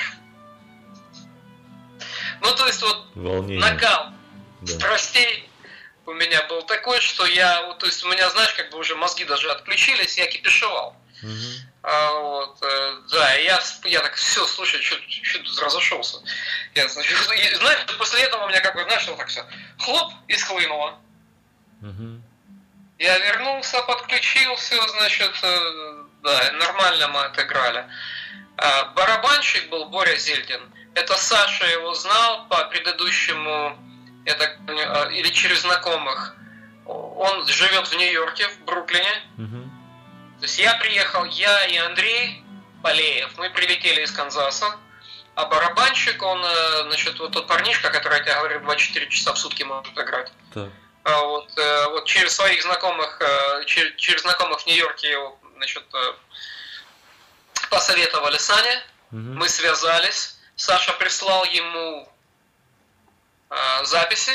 Ну, то есть, вот, волнение, накал страстей у меня был такой, что я, то есть у меня, знаешь, как бы уже мозги даже отключились, я кипишевал. Uh-huh. А, вот, э, да, и я, я так, все, слушай, что-то разошелся. Я, значит, и, знаешь, после этого у меня как бы, знаешь, вот так все, хлоп, и схлынуло. Uh-huh. Я вернулся, подключился, значит, э, да, нормально мы отыграли. А, барабанщик был Боря Зельдин. Это Саша его знал по предыдущему, это, или через знакомых. Он живет в Нью-Йорке, в Бруклине. Uh-huh. То есть я приехал, я и Андрей Полеев, мы прилетели из Канзаса, а барабанщик, он, значит, вот тот парнишка, который, я тебе говорю, двадцать четыре часа в сутки может играть. Так. А вот, вот через своих знакомых, через, через знакомых в Нью-Йорке его, значит, посоветовали Сане, угу. Мы связались, Саша прислал ему э, записи,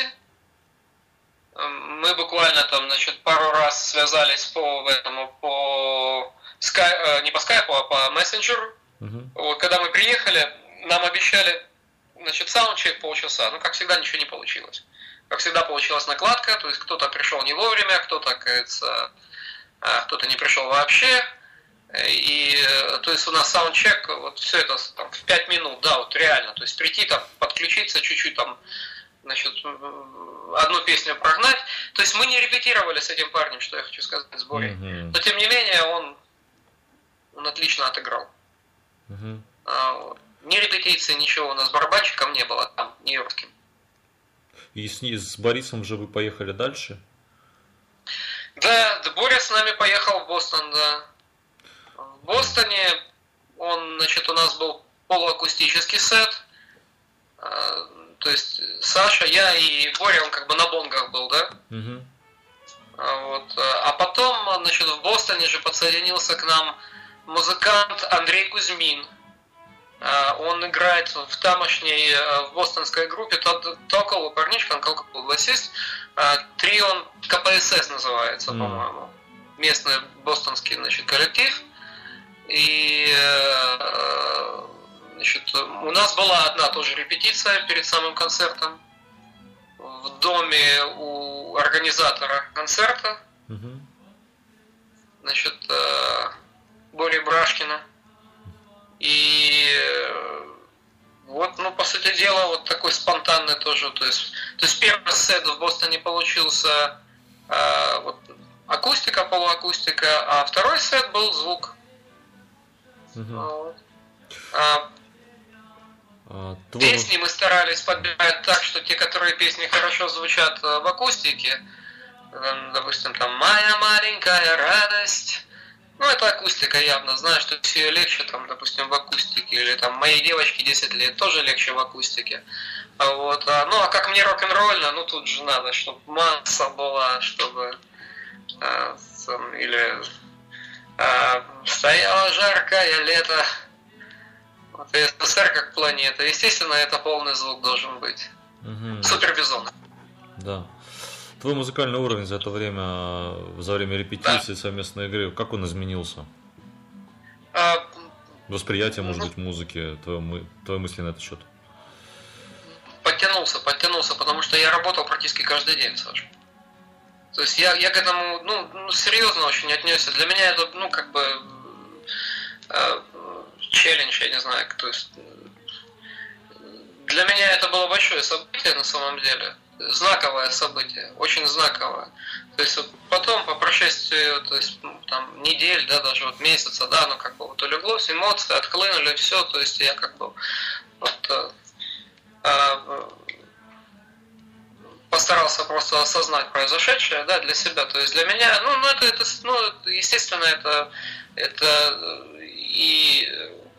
мы буквально там, значит, пару раз связались по этому, по скай, э, не по скайпу, а по мессенджеру. Угу. Вот, когда мы приехали, нам обещали, значит, саундчек полчаса, ну, как всегда, ничего не получилось. Как всегда, получилась накладка, то есть кто-то пришел не вовремя, кто-то, кажется, кто-то не пришел вообще. И, то есть, у нас саундчек, вот все это там, в пять минут, да, вот реально, то есть прийти там, подключиться чуть-чуть там, значит, одну песню прогнать. То есть мы не репетировали с этим парнем, что я хочу сказать, с Борей. Mm-hmm. Но тем не менее он, он отлично отыграл. Mm-hmm. А, вот. Ни репетиции, ничего у нас с барабанщиком не было там, нью-йоркским. И с, с Борисом же вы поехали дальше? Да, да, Боря с нами поехал в Бостон, да. В Бостоне он, значит, у нас был полуакустический сет. То есть Саша, я и Боря, он как бы на бонгах был, да? Угу. Вот. А потом, значит, в Бостоне же подсоединился к нам музыкант Андрей Кузьмин. Он играет в тамошней, в бостонской группе, толковый парнишка, он толковый басист. Трион ка пэ эс эс называется, mm. по-моему. Местный бостонский, значит, коллектив. И, значит, у нас была одна тоже репетиция перед самым концертом в доме у организатора концерта. Mm-hmm. Значит, Бори Брашкина. И вот, ну, по сути дела, вот такой спонтанный тоже, то есть, то есть первый сет в Бостоне получился э, вот, акустика, полуакустика, а второй сет был звук. Угу. Вот. А, а, песни мы старались подбирать так, что те, которые песни хорошо звучат в акустике, там, допустим, там «Моя маленькая радость», ну, это акустика явно, знаешь, что все легче, там, допустим, в акустике, или там «Моей девочке десять лет» тоже легче в акустике. Вот. А, ну, а как мне рок-н-ролльно, ну, тут же надо, чтобы масса была, чтобы а, там, или а, «Стояло жаркое лето», вот, и эс эс эс эр как планета. Естественно, это полный звук должен быть. Угу. Супербизон. Да. Твой музыкальный уровень за это время, за время репетиции, да. совместной игры, как он изменился? А, Восприятие, может ну, быть, музыки, твое, твои мысли на этот счет? Подтянулся, подтянулся, потому что я работал практически каждый день, Саша. То есть я, я к этому, ну, ну, серьезно очень отнесся. Для меня это, ну, как бы, э, челлендж, я не знаю, то есть для меня это было большое событие на самом деле. Знаковое событие, очень знаковое. То есть вот потом, по прошествии, то есть, там, недель, да, даже вот месяца, да, ну как бы вот улеглось, эмоции отхлынули, все, то есть я как бы вот, э, э, постарался просто осознать произошедшее, да, для себя. То есть для меня, ну, ну это, это, ну, естественно, это, это и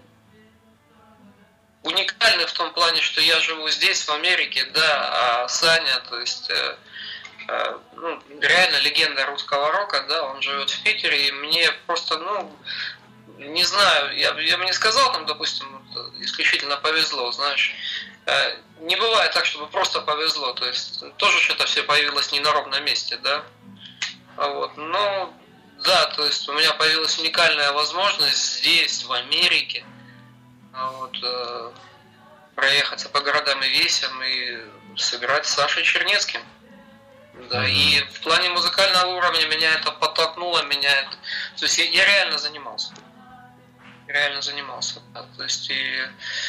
уникальный в том плане, что я живу здесь, в Америке, да, а Саня, то есть, э, э, ну, реально легенда русского рока, да, он живет в Питере, и мне просто, ну, не знаю, я, я бы не сказал, там, допустим, исключительно повезло, знаешь, э, не бывает так, чтобы просто повезло, то есть, тоже что-то все появилось не на ровном месте, да, вот, но, да, то есть, у меня появилась уникальная возможность здесь, в Америке, вот, э, проехаться по городам и весям и сыграть с Сашей Чернецким. Да, mm-hmm. И в плане музыкального уровня меня это подтолкнуло, меня это... То есть я, я реально занимался. Реально занимался. Да. То есть и...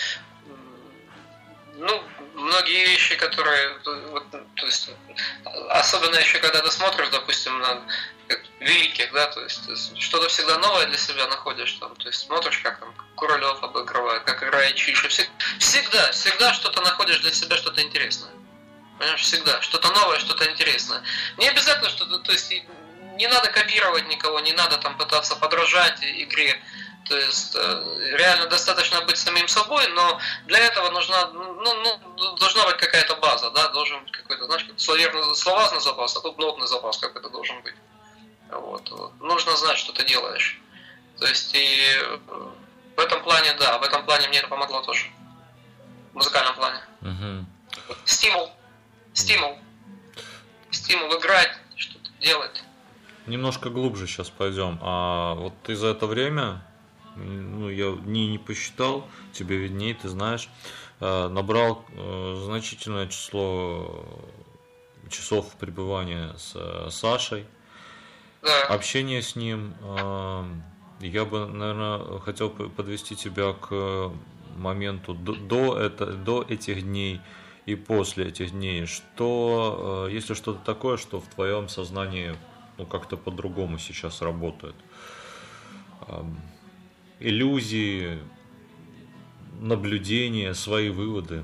Ну, многие вещи, которые... Вот, то есть, особенно еще когда ты смотришь, допустим, на великих, да, то есть что-то всегда новое для себя находишь там, то есть смотришь, как там Куралев обыгрывает, как играет Чиша, всегда, всегда что-то находишь для себя, что-то интересное, понимаешь, всегда, что-то новое, что-то интересное, не обязательно что-то, то есть не надо копировать никого, не надо там пытаться подражать игре, То есть реально достаточно быть самим собой, но для этого нужна, ну, ну, должна быть какая-то база, да, должен быть какой-то, знаешь, словарный, словарный запас, а тут нотный запас какой-то должен быть. Вот, вот. Нужно знать, что ты делаешь. То есть и в этом плане, да, в этом плане мне это помогло тоже. В музыкальном плане. Угу. Стимул. Стимул. Стимул играть, что-то делать. Немножко глубже сейчас пойдем. А вот ты за это время, ну, я не, не посчитал, тебе виднее, ты знаешь, набрал значительное число часов пребывания с Сашей, да. Общение с ним. Я бы, наверное, хотел подвести тебя к моменту до, до, это, до этих дней и после этих дней. Что, если что-то такое, что в твоем сознании, ну, как-то по-другому сейчас работает? Иллюзии, наблюдения, свои выводы.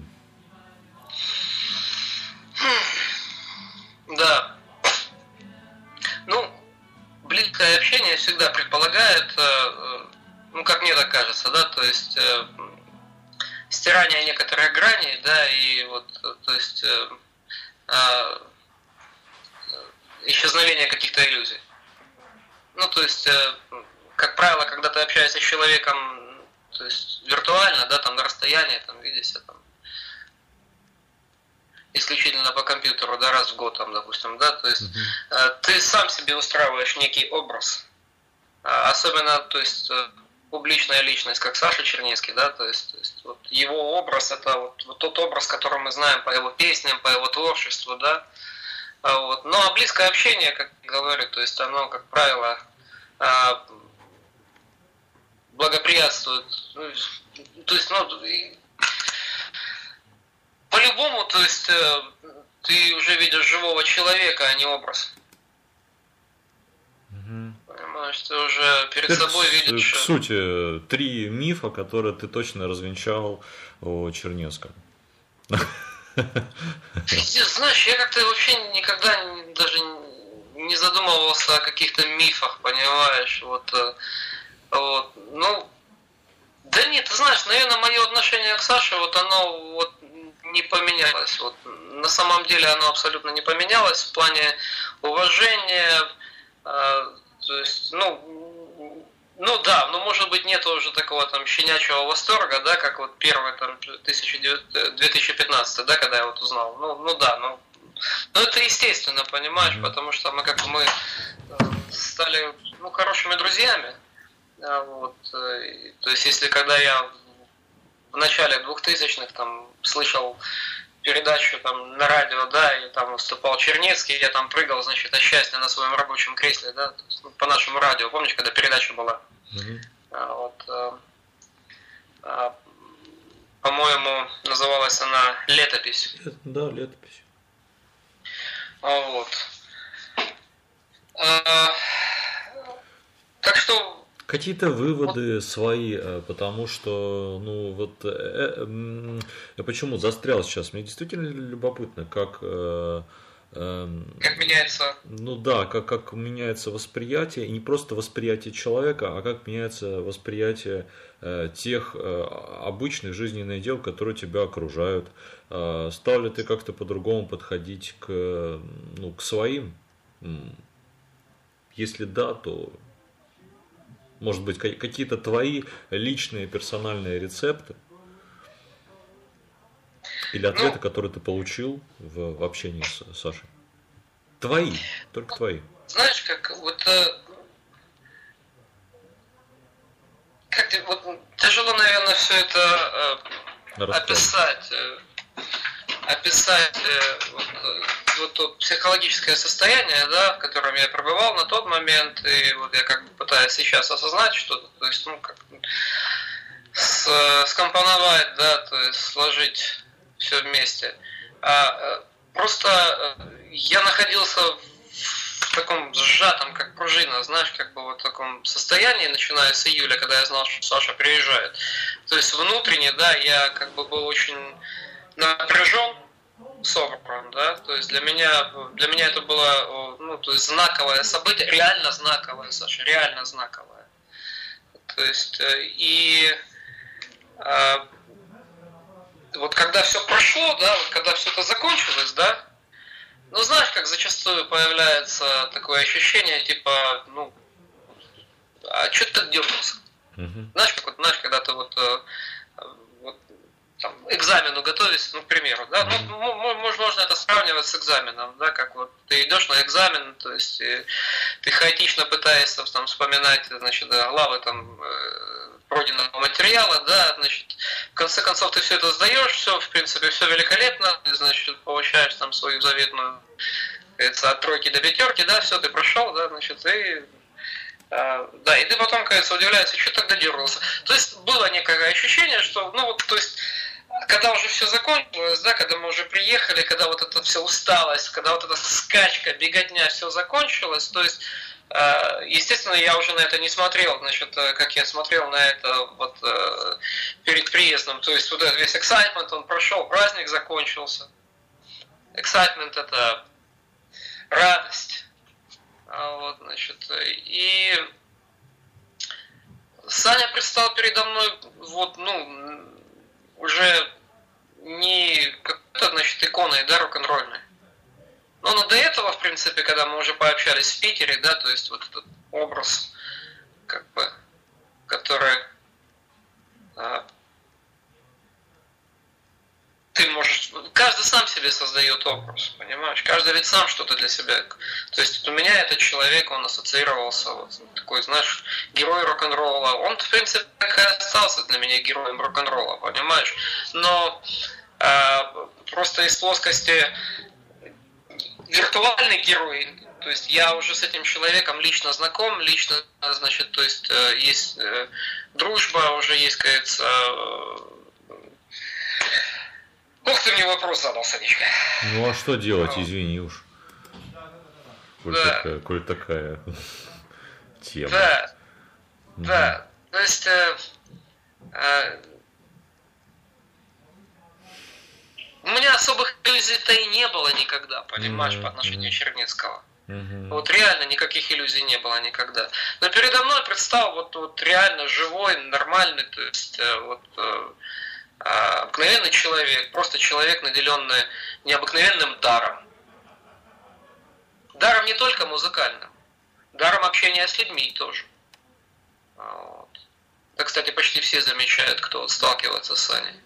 Да. Ну, близкое общение всегда предполагает, ну, как мне так кажется, да, то есть стирание некоторых граней, да, и вот, то есть исчезновение каких-то иллюзий. Ну, то есть, как правило, когда ты общаешься с человеком, то есть виртуально, да, там на расстоянии, там, видишься, там, исключительно по компьютеру, да, раз в год, там, допустим, да, то есть uh-huh. ты сам себе устраиваешь некий образ, особенно, то есть, публичная личность, как Саша Чернецкий, да, то есть, то есть вот его образ, это вот, вот тот образ, который мы знаем по его песням, по его творчеству, да, вот. Ну, а близкое общение, как говорю, то есть оно, как правило, благоприятствует, то есть, ну, по-любому, то есть ты уже видишь живого человека, а не образ. Угу. Понимаешь, ты уже перед Теперь собой видишь... К сути, три мифа, которые ты точно развенчал о Чернецком. Знаешь, я как-то вообще никогда даже не задумывался о каких-то мифах, понимаешь, вот, вот, ну, да нет, ты знаешь, наверное, мое отношение к Саше, вот оно вот не поменялось, вот, на самом деле оно абсолютно не поменялось в плане уважения, э, то есть, ну, ну да, ну может быть нет уже такого там щенячьего восторга, да, как вот первый там две тысячи пятнадцатый, да, когда я вот узнал, ну, ну да, ну, ну это естественно, понимаешь, потому что мы как бы мы стали, ну, хорошими друзьями, вот, то есть если когда я в начале двухтысячных там слышал передачу там на радио, да, и там выступал Чернецкий, я там прыгал, значит, от счастья на своем рабочем кресле, да, то есть, ну, по нашему радио, помнишь, когда передача была? Mm-hmm. А, вот, а, а, по-моему, называлась она «Летопись». Да, «Летопись». А, вот. А, так что... Какие-то выводы вот. Свои, потому что, ну, вот, э, э, я почему застрял сейчас, мне действительно любопытно, как... Э, э, как меняется... Ну да, как, как меняется восприятие, и не просто восприятие человека, а как меняется восприятие э, тех э, обычных жизненных дел, которые тебя окружают. Э, стал ли ты как-то по-другому подходить к, ну, к своим? Если да, то... Может быть, какие-то твои личные персональные рецепты или ответы, ну, которые ты получил в, в общении с Сашей? Твои, только твои. Знаешь, как вот, как вот тяжело, наверное, все это описать, описать вот, вот то психологическое состояние, да, в котором я пребывал на тот момент, и вот я как бы пытаюсь сейчас осознать что-то, то есть, ну, как с, скомпоновать, да, то есть сложить все вместе. А, просто я находился в таком сжатом, как пружина, знаешь, как бы вот в таком состоянии, начиная с июля, когда я знал, что Саша приезжает. То есть внутренне, да, я как бы был очень напряжен, собран, да, то есть для меня, для меня это было, ну, то есть знаковое событие, реально знаковое, Саша, реально знаковое. то есть, и а, вот когда все прошло, да, вот когда все это закончилось, да, ну, знаешь, как зачастую появляется такое ощущение, типа, ну, а что ты так дергался? Uh-huh. Знаешь, как вот, знаешь, когда ты вот, вот там, экзамену готовишься, ну, к примеру, да, uh-huh. ну, можно это сравнивать с экзаменом, да, как вот ты идешь на экзамен, то есть ты хаотично пытаешься там вспоминать, значит, главы там пройденного материала, да, значит, в конце концов ты все это сдаешь, все, в принципе, все великолепно, ты, значит, получаешь там свою заветную, кажется, от тройки до пятерки, да, все, ты прошел, да, значит, и а, да, и ты потом, кажется, удивляешься, что тогда дергался. То есть было некое ощущение, что, ну вот, то есть, когда уже все закончилось, да, когда мы уже приехали, когда вот эта вся усталость, когда вот эта скачка, беготня, все закончилось, то есть, естественно, я уже на это не смотрел, значит, как я смотрел на это вот перед приездом, то есть вот этот весь excitement, он прошел, праздник закончился. Excitement — это радость. Вот, значит, и Саня предстал передо мной вот, ну, уже не какой-то, значит, иконой, да, рок-н-ролльной. Но, но до этого, в принципе, когда мы уже пообщались в Питере, да, то есть вот этот образ, как бы, который а, ты можешь, каждый сам себе создает образ, понимаешь? Каждый ведь сам что-то для себя. То есть у меня этот человек, он ассоциировался, вот такой, знаешь, герой рок-н-ролла. Он, в принципе, так и остался для меня героем рок-н-ролла, понимаешь? Но а, просто из плоскости виртуальный герой, то есть я уже с этим человеком лично знаком, лично, значит, то есть есть дружба, уже есть, кажется. Ух, ты мне вопрос задал, Санечка. Ну а что делать, извини уж. Коль, да. такая, коль такая тема. Да, угу. да. То есть э, э, у меня особых иллюзий-то и не было никогда, понимаешь, mm-hmm. по отношению mm-hmm. Черницкого. Mm-hmm. Вот реально никаких иллюзий не было никогда. Но передо мной предстал вот, вот реально живой, нормальный, то есть вот обыкновенный человек, просто человек, наделенный необыкновенным даром. Даром не только музыкальным, даром общения с людьми тоже. Вот. Это, кстати, почти все замечают, кто вот сталкивается с Саней.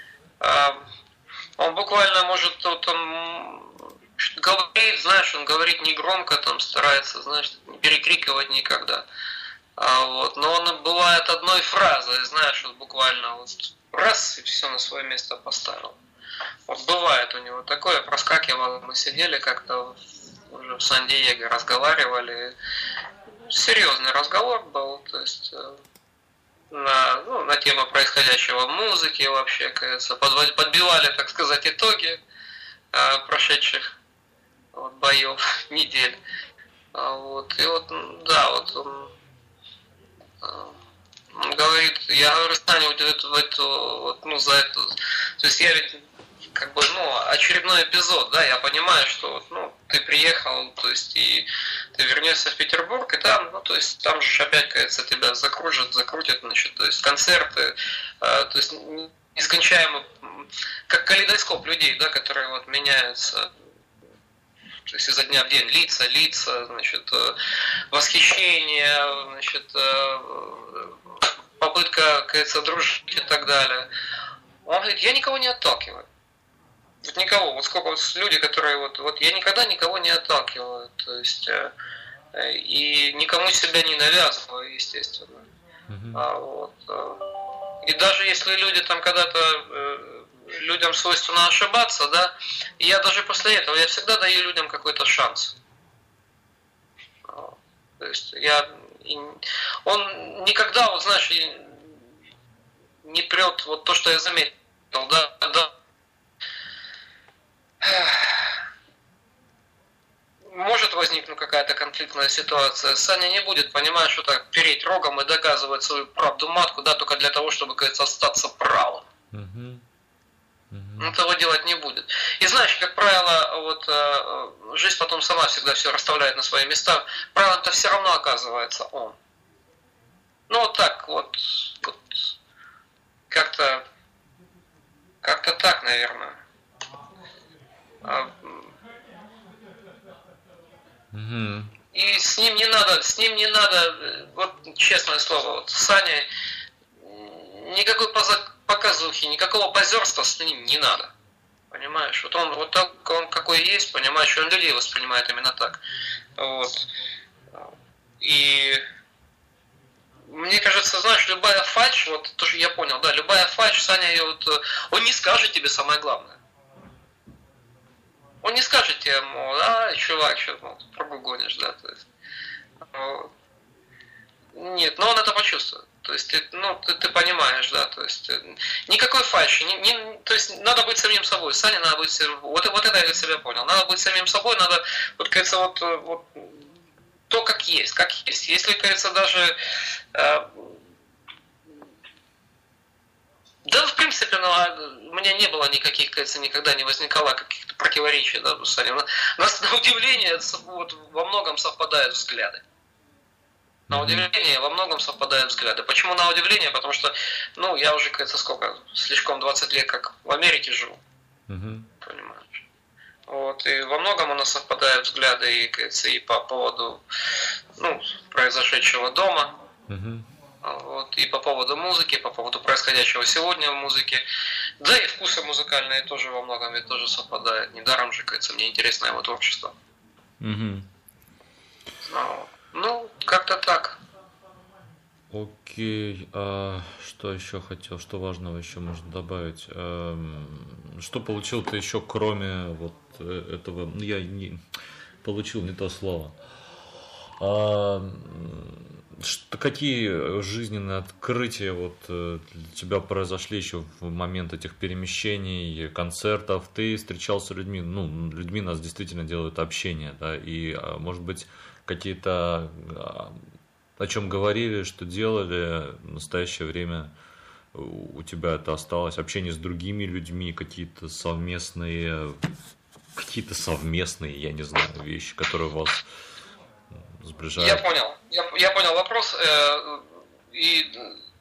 Он буквально может там говорит, знаешь, он говорит не громко, там старается, знаешь, не перекрикивать никогда. А вот, но он бывает одной фразой, знаешь, вот буквально вот раз и все на свое место поставил. Вот бывает у него такое, проскакивало, мы сидели как-то уже в Сан-Диего, разговаривали. Серьезный разговор был, то есть на, ну, на тему происходящего в музыке вообще, кажется, подбивали, так сказать, итоги э, прошедших вот, боев, недель. А, вот, и вот, да, вот он, он говорит, я говорю, Саня, вот, в эту, вот, ну, за эту, то есть я ведь, как бы, ну, очередной эпизод, да, я понимаю, что, вот, ну, ты приехал, то есть, и ты вернешься в Петербург, и там, ну, то есть, там же опять, кажется, тебя закружат, закрутят, значит, то есть, концерты, э, то есть, нескончаемо, как калейдоскоп людей, да, которые вот меняются, то есть, изо дня в день, лица, лица, значит, восхищение, значит, попытка, кажется, дружить и так далее. Он говорит, я никого не отталкиваю. Вот никого. Вот сколько вот люди, которые вот, вот я никогда никого не отталкиваю. То есть э, и никому себя не навязываю, естественно. Mm-hmm. А, вот, э, и даже если люди там когда-то э, людям свойственно ошибаться, да, и я даже после этого, я всегда даю людям какой-то шанс. То есть я, он никогда, вот знаешь, не прет вот то, что я заметил, да, да. Может возникнуть какая-то конфликтная ситуация. Саня не будет, понимаешь, что так переть рогом и доказывать свою правду матку, да, только для того, чтобы, кажется, остаться правым. Uh-huh. Uh-huh. Он этого делать не будет. И знаешь, как правило, вот жизнь потом сама всегда все расставляет на свои места. Правилом-то все равно оказывается он. Ну, вот так вот, вот как-то, как-то так, наверное. Угу. И с ним не надо, с ним не надо, вот честное слово, вот Саня, никакой показухи, никакого позерства с ним не надо. Понимаешь? Вот он вот так, он какой есть, понимаешь, он людей воспринимает именно так. Вот. И мне кажется, знаешь, любая фальшь, вот то, что я понял, да, любая фальшь, Саня ее вот, он не скажет тебе самое главное. Он не скажет тебе, мол, а, чувак, что ну, пробу гонишь, да, то есть. Вот. Нет, но он это почувствует. То есть, ты, ну, ты, ты понимаешь, да, то есть, никакой фальши, не, не, то есть, надо быть самим собой, Саня надо быть, вот, вот это я для себя понял, надо быть самим собой, надо, вот, кажется, вот, вот, то, как есть, как есть. Если, кажется, даже, э, да, в принципе, ну, у меня не было никаких, кажется, никогда не возникало каких-то противоречий, да, с Саней. У нас, на удивление, вот, во многом совпадают взгляды. На удивление во многом совпадают взгляды. Почему на удивление? Потому что, ну, я уже, кажется, сколько, слишком двадцать лет как в Америке живу. Uh-huh. Понимаешь? Вот, и во многом у нас совпадают взгляды, и, кажется, и по поводу, ну, произошедшего дома, uh-huh. вот, и по поводу музыки, по поводу происходящего сегодня в музыке. Да, и вкусы музыкальные тоже во многом ведь тоже совпадают. Недаром же, кажется, мне интересно его творчество. Uh-huh. Ну, Ну, как-то так. Окей, а что еще хотел, что важного еще можно добавить? Эм, что получил ты еще, кроме вот этого? Ну, я не получил не то слово. А, что, какие жизненные открытия вот для тебя произошли еще в момент этих перемещений, концертов? Ты встречался с людьми, ну, людьми нас действительно делают общение, да, и, может быть, какие-то, о чем говорили, что делали, в настоящее время у тебя это осталось, общение с другими людьми, какие-то совместные, какие-то совместные, я не знаю, вещи, которые вас сближают. Я понял, я, я понял вопрос, э, и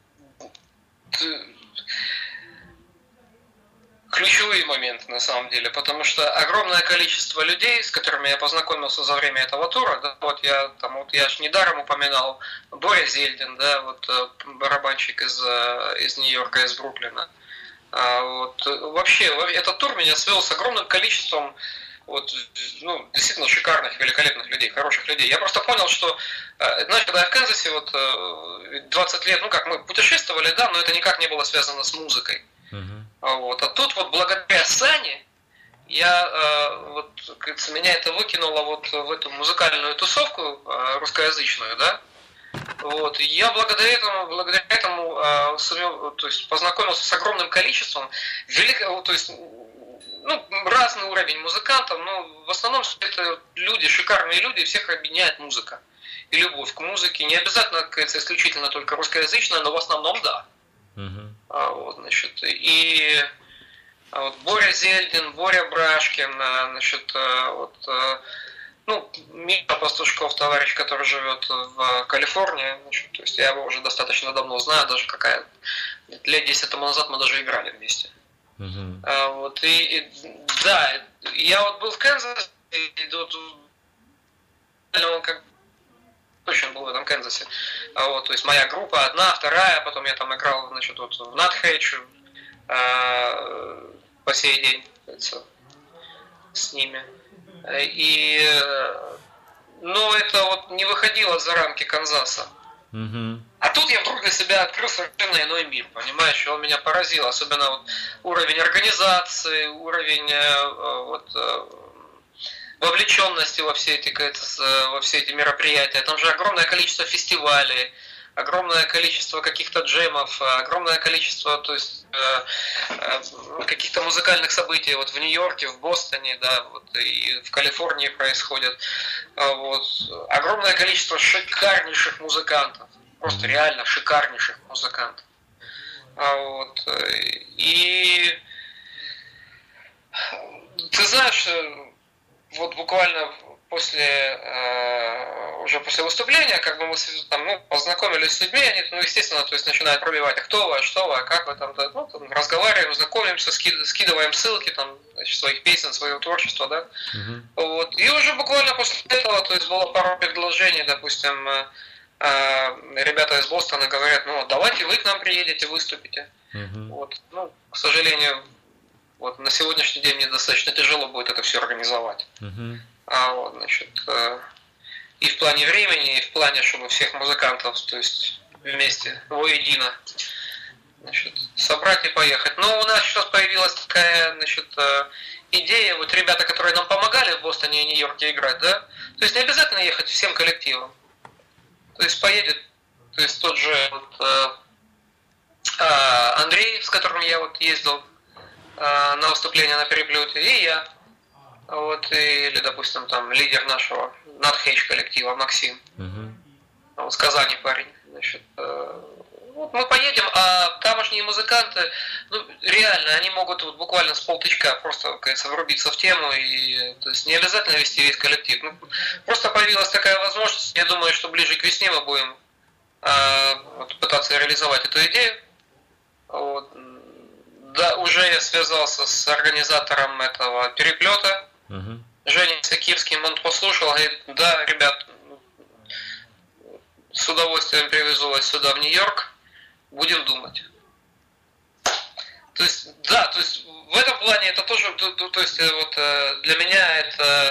ключевые моменты на самом деле, потому что огромное количество людей, с которыми я познакомился за время этого тура, да, вот я там вот я ж недаром упоминал Боря Зельдин, да, вот барабанщик из, из Нью-Йорка, из Бруклина. А, вот, вообще, этот тур меня свел с огромным количеством вот, ну, действительно шикарных, великолепных людей, хороших людей. Я просто понял, что, знаешь, когда я в Канзасе вот двадцать лет, ну как, мы путешествовали, да, но это никак не было связано с музыкой. Uh-huh. Вот. А тут вот благодаря Сане я, вот, кажется, меня это выкинуло вот в эту музыкальную тусовку русскоязычную, да. Вот. И я благодаря этому, благодаря этому сумел, то есть, познакомился с огромным количеством великого, то есть, ну, разный уровень музыкантов, но в основном это люди, шикарные люди, всех объединяет музыка и любовь к музыке. Не обязательно, кажется, исключительно только русскоязычная, но в основном да. Uh-huh. А, вот, значит, и а вот Боря Зельдин, Боря Брашкин, значит, вот, ну, Миша Пастушков, товарищ, который живет в Калифорнии, значит, то есть я его уже достаточно давно знаю, даже какая лет десять тому назад мы даже играли вместе. Uh-huh. А, вот, и, и да, я вот был в Канзасе, и вот, он как точно был в этом Канзасе. А, вот, то есть моя группа одна, вторая, потом я там играл, значит, вот в Натхейдж а, по сей день с ними. И, но это вот не выходило за рамки Канзаса. Uh-huh. А тут я вдруг для себя открыл совершенно иной мир, понимаешь, он меня поразил, особенно вот уровень организации, уровень вот, вовлеченности во все эти, во все эти мероприятия. Там же огромное количество фестивалей, огромное количество каких-то джемов, огромное количество, то есть, каких-то музыкальных событий. Вот в Нью-Йорке, в Бостоне, да, вот, и в Калифорнии происходит. Вот. Огромное количество шикарнейших музыкантов. Просто реально шикарнейших музыкантов. Вот. И ты знаешь, вот буквально после, э, уже после выступления, как бы мы там, ну, познакомились с людьми, они, ну, естественно, то есть начинают пробивать, а кто вы, а что вы, а как вы там, да, ну, там разговариваем, знакомимся, скид, скидываем ссылки там, значит, своих песен, своего творчества, да. Uh-huh. Вот. И уже буквально после этого, то есть было пару предложений, допустим, э, э, ребята из Бостона говорят, ну, давайте вы к нам приедете, выступите. Uh-huh. Вот. Ну, к сожалению, вот на сегодняшний день мне достаточно тяжело будет это все организовать. Uh-huh. А вот, значит, э, и в плане времени, и в плане, чтобы всех музыкантов, то есть вместе, воедино, значит, собрать и поехать. Но у нас сейчас появилась такая, значит, э, идея, вот ребята, которые нам помогали в Бостоне и Нью-Йорке играть, да, то есть не обязательно ехать всем коллективом. То есть поедет, то есть тот же вот, э, э, Андрей, с которым я вот ездил на выступление на переплете, и я, вот, или, допустим, там лидер нашего Надхейдж коллектива Максим, uh-huh. вот, с Казани парень, значит, вот мы поедем, а тамошние музыканты, ну, реально, они могут вот, буквально с полтычка просто, кажется, врубиться в тему, и, то есть не обязательно вести весь коллектив, ну, просто появилась такая возможность, я думаю, что ближе к весне мы будем а, вот, пытаться реализовать эту идею, вот. Да, уже я связался с организатором этого переплета, uh-huh. Женей Сакирским, он послушал, говорит, да, ребят, с удовольствием привезу вас сюда, в Нью-Йорк, будем думать. То есть, да, то есть в этом плане это тоже, то есть вот для меня это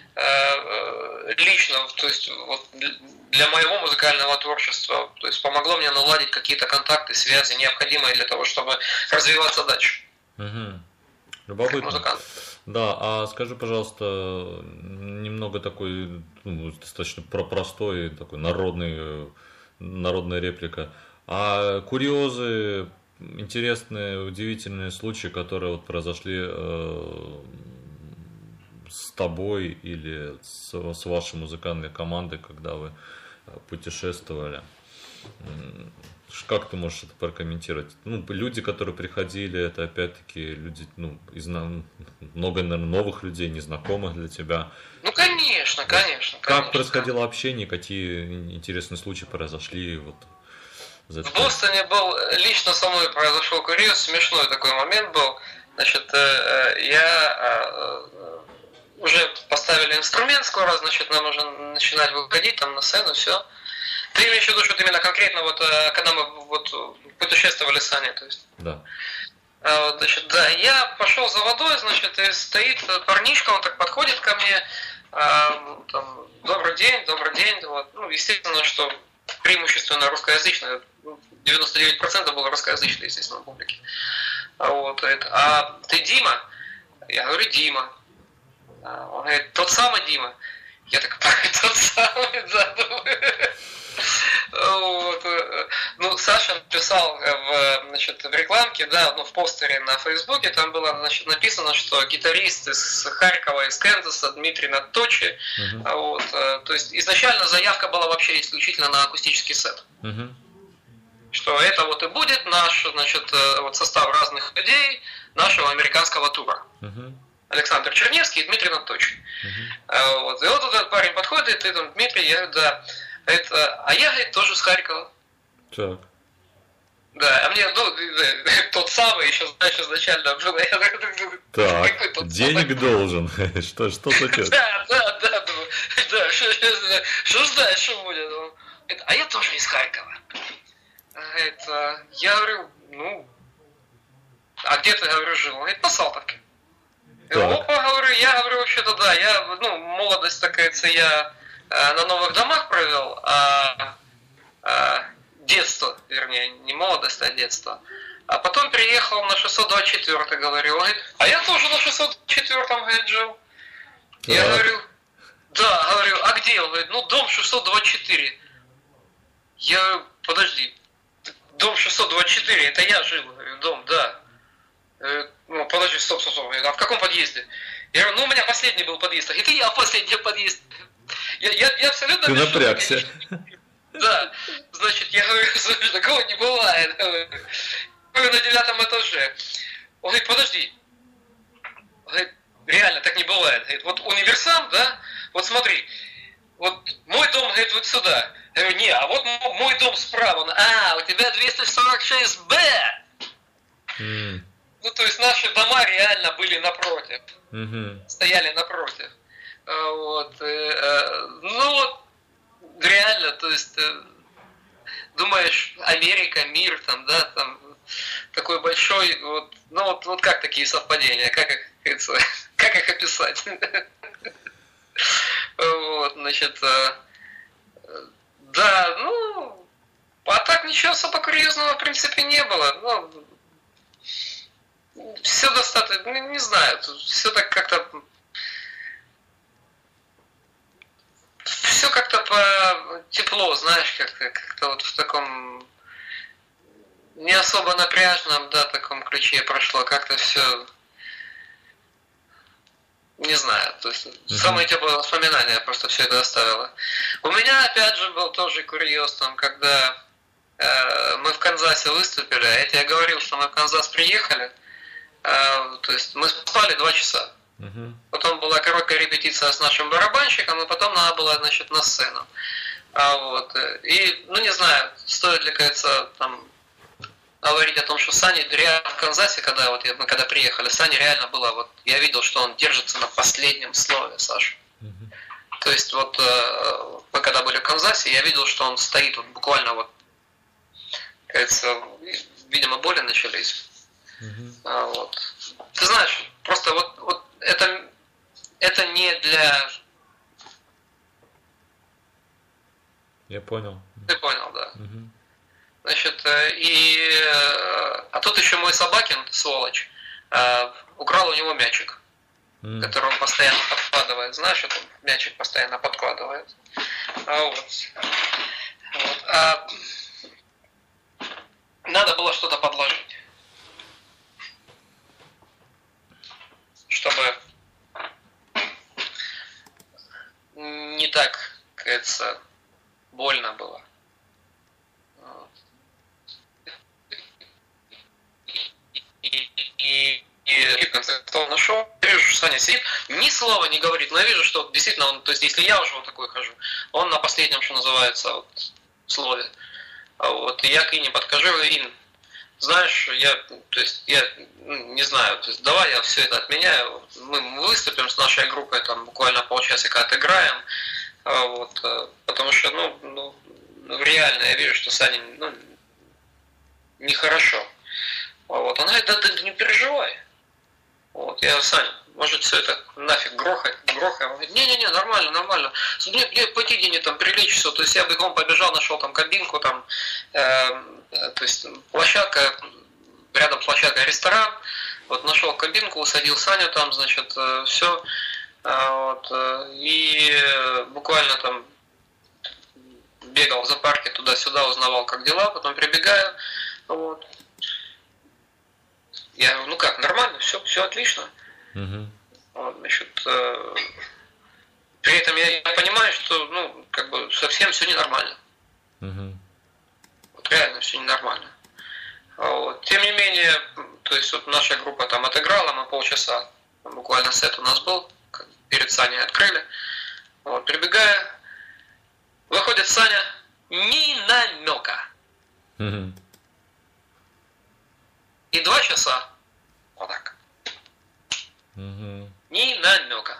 лично, то есть вот для моего музыкального творчества, то есть помогло мне наладить какие-то контакты, связи, необходимые для того, чтобы развиваться дальше. Угу. Любопытно. Да, а скажи, пожалуйста, немного такой, ну, достаточно простой, такой народный, народная реплика. А курьезы, интересные, удивительные случаи, которые вот произошли э, с тобой или с, с вашей музыкальной командой, когда вы путешествовали. Как ты можешь это прокомментировать? Ну, люди, которые приходили, это опять-таки люди, ну, из много, наверное, новых людей, незнакомых для тебя. Ну, конечно, конечно. Как конечно, происходило общение, какие интересные случаи произошли? Вот, за в Бостоне был, лично со мной произошел курьез, смешной такой момент был. Значит, я уже поставили инструмент, скоро, значит, нам нужно начинать выходить там на сцену, все. Ты имеешь в виду, что именно конкретно вот, когда мы вот путешествовали с Аней, то есть? Да. А, значит, да, я пошел за водой, значит, и стоит парнишка, он так подходит ко мне, а, там, добрый день, добрый день, вот, ну, естественно, что преимущественно русскоязычное, девяносто девять процентов было русскоязычное, естественно, в публике. А, вот, это, а ты Дима? Я говорю, Дима. А, он говорит, тот самый Дима. Я так, тот самый, да, вот. Ну, Саша написал в, значит, в рекламке, да, ну, в постере на Фейсбуке, там было, значит, написано, что гитарист из Харькова, из Канзаса, Дмитрий Надточи, uh-huh. вот, то есть изначально заявка была вообще исключительно на акустический сет. Uh-huh. Что это вот и будет наш, значит, вот состав разных людей нашего американского тура. Uh-huh. Александр Черневский и Дмитрий Надточи. Uh-huh. Вот. И вот этот парень подходит, и ты там, Дмитрий, я говорю, да. Это, а я, говорит, тоже с Харькова. Так. Да, а мне, ну, тот самый еще, знаешь, изначально был. Так, денег должен. Что, что случилось? Да, да, да, да, что ж дальше будет? А я тоже из Харькова. Это, я говорю, ну, а где ты, говорю, жил? Он говорит, на Салтовке. Опа, говорю, я говорю, вообще-то да, я, ну, молодость, так говорится, я на новых домах провел, а, а детство, вернее, не молодость, а детство. А потом приехал на шестьсот двадцать четвёртый, говорю, он говорит, а я тоже на шестьсот двадцать четвёртом, говорит, жил. Да. Я говорю, да, говорю, а где? Он говорит, ну, дом шестьсот двадцать четыре. Я говорю, подожди, дом шестьсот двадцать четыре, это я жил, говорю, дом, да. Ну, подожди, стоп, стоп, стоп, а в каком подъезде? Я говорю, ну, у меня последний был подъезд, и ты я в последний подъезд. Я, я, я абсолютно... Ты напрягся. Да, значит, я говорю, слушай, такого не бывает. Я говорю, на девятом этаже. Он говорит, подожди. Он говорит, реально, так не бывает. Говорит, вот универсам, да, вот смотри, вот мой дом, говорит, вот сюда. Я говорю, не, а вот мой дом справа. А, у тебя двести сорок шесть бэ. Mm. Ну, то есть наши дома реально были напротив. Mm-hmm. Стояли напротив. Вот. Ну, вот, реально, то есть, думаешь, Америка, мир, там, да, там, такой большой, вот, ну, вот, вот как такие совпадения, как их, как их описать? Вот, значит, да, ну, а так ничего особо курьезного, в принципе, не было. Ну, все достаточно, не, не знаю, все так как-то, все как-то по тепло, знаешь, как-то, как-то вот в таком не особо напряжном, да, таком ключе прошло, как-то все, не знаю, то есть mm-hmm. самые теплые воспоминания просто все это оставило. У меня опять же был тоже курьез, там, когда э, мы в Канзасе выступили, я тебе говорил, что мы в Канзас приехали, э, то есть мы спали два часа. Uh-huh. Потом была короткая репетиция с нашим барабанщиком, и потом надо было, значит, на сцену. А вот, и, ну не знаю, стоит ли, кажется, там говорить о том, что Сани реально в Канзасе, когда вот мы когда приехали, Сани реально было, вот я видел, что он держится на последнем слове, Саша. Uh-huh. То есть вот мы когда были в Канзасе, я видел, что он стоит вот буквально вот, кажется, видимо, боли начались. Uh-huh. А вот. Ты знаешь, просто вот, вот это, это не для... Я понял. Ты понял, да. Угу. Значит, и... А тут еще мой Собакин, сволочь, украл у него мячик, mm. который он постоянно подкладывает. Знаешь, это мячик постоянно подкладывает. А вот. Вот. А надо было что-то подложить, чтобы не так, кажется, больно было. Вот. И, и, и в конце концов нашел, я вижу, что Саня сидит, ни слова не говорит, но я вижу, что действительно он, то есть если я уже вот такой хожу, он на последнем, что называется, вот, слове. Вот, и я к Ине подхожу, Ин, знаешь, я, то есть, я не знаю, то есть, давай я все это отменяю, мы выступим с нашей группой, там, буквально полчасика отыграем, вот, потому что, ну, ну, реально я вижу, что Саня, ну, нехорошо. Вот, она говорит, да ты не переживай. Вот, я, Саня, может все это нафиг грохать, грохаем. Он говорит, не-не-не, нормально, нормально. Мне, мне пойти где-нибудь там прилечь все. То есть я бегом побежал, нашел там кабинку, там, э, то есть площадка, рядом площадка ресторан. Вот нашел кабинку, усадил Саню там, значит, э, все. Э, вот, э, и буквально там бегал в зоопарке туда-сюда, узнавал, как дела, потом прибегаю. Вот. Я говорю, ну как, нормально, все, все отлично. Uh-huh. Вот, значит, э, при этом я, я понимаю, что, ну, как бы совсем все ненормально. Uh-huh. Вот реально все ненормально. Вот. Тем не менее, то есть вот наша группа там отыграла, мы полчаса, там, буквально сет у нас был, перед Саней открыли. Вот, прибегая, выходит Саня, ни намека. Uh-huh. И два часа. Вот так. Угу. Ни намека.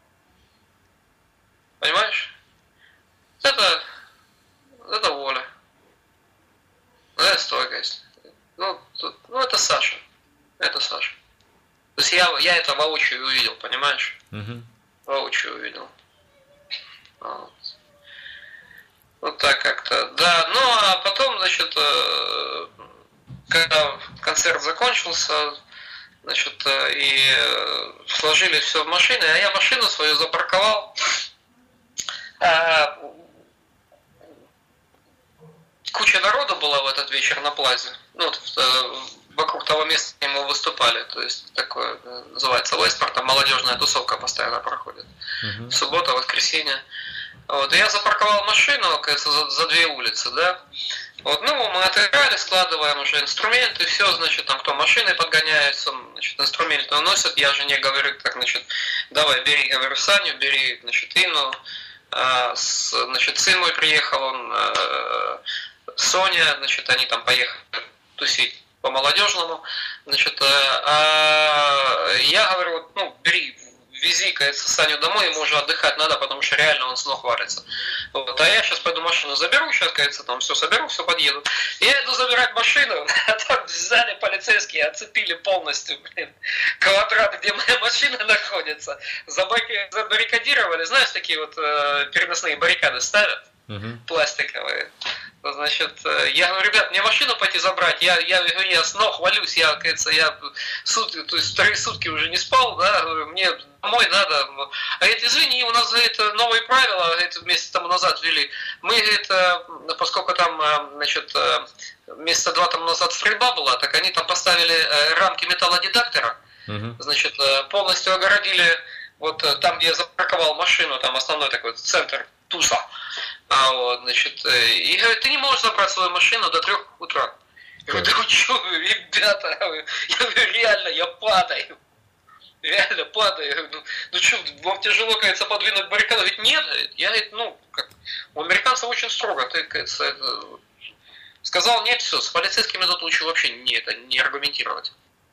Понимаешь? Это, это воля. Это стойкость. Ну, тут, ну, это Саша. Это Саша. То есть я, я это воочию увидел, понимаешь? Угу. Воочию увидел. Вот. Вот так как-то. Да, ну а потом, значит, когда концерт закончился, значит, и сложили все в машины, а я машину свою запарковал. А, куча народу была в этот вечер на плазе. Ну, вот, вокруг того места, где мы выступали. То есть такое называется Леспорт, там молодежная тусовка постоянно проходит. Uh-huh. Суббота, воскресенье. Вот, и я запарковал машину, кажется, за, за две улицы, да. Вот, ну, мы отыграли, складываем уже инструменты, все, значит, там, кто машиной подгоняется, значит, инструменты уносят, я жене говорю, так, значит, давай, бери, говорю, Саню, бери, значит, Инну, а, с, значит, сын мой приехал, он, а, Соня, значит, они там поехали тусить по молодежному, значит, а, я говорю, вот, ну, бери, вези, кажется, Саню домой, ему уже отдыхать надо, потому что реально он с ног варится. Вот. А я сейчас пойду машину заберу, сейчас, кажется, там все соберу, все подъеду. Я иду забирать машину, а там взяли полицейские, оцепили полностью, блин, квадрат, где моя машина находится. Забаррикадировали, знаешь, такие вот э, переносные баррикады ставят, uh-huh. пластиковые. Значит, я говорю, ребят, мне машину пойти забрать, я, я, я с ног валюсь, я, кажется, я сутки, то есть вторые сутки уже не спал, да, мне домой надо. А говорит, извини, у нас, говорит, новые правила, говорит, месяц тому назад ввели. Мы, говорит, поскольку там, значит, месяца два тому назад стрельба была, так они там поставили рамки металлодетектора, uh-huh. значит, полностью огородили вот там, где я запарковал машину, там основной такой центр туса. А вот, значит, и говорит, ты не можешь забрать свою машину до трех утра. Я говорю, да вы что, ребята, я говорю, реально, я падаю. Реально падаю. Я говорю, ну, ну что, вам тяжело, кажется, подвинуть баррикаду? Говорит, нет, я, говорит, ну, как, у американцев очень строго, ты, кажется, это... сказал нет, все, с полицейскими тут лучше вообще не, это, не аргументировать.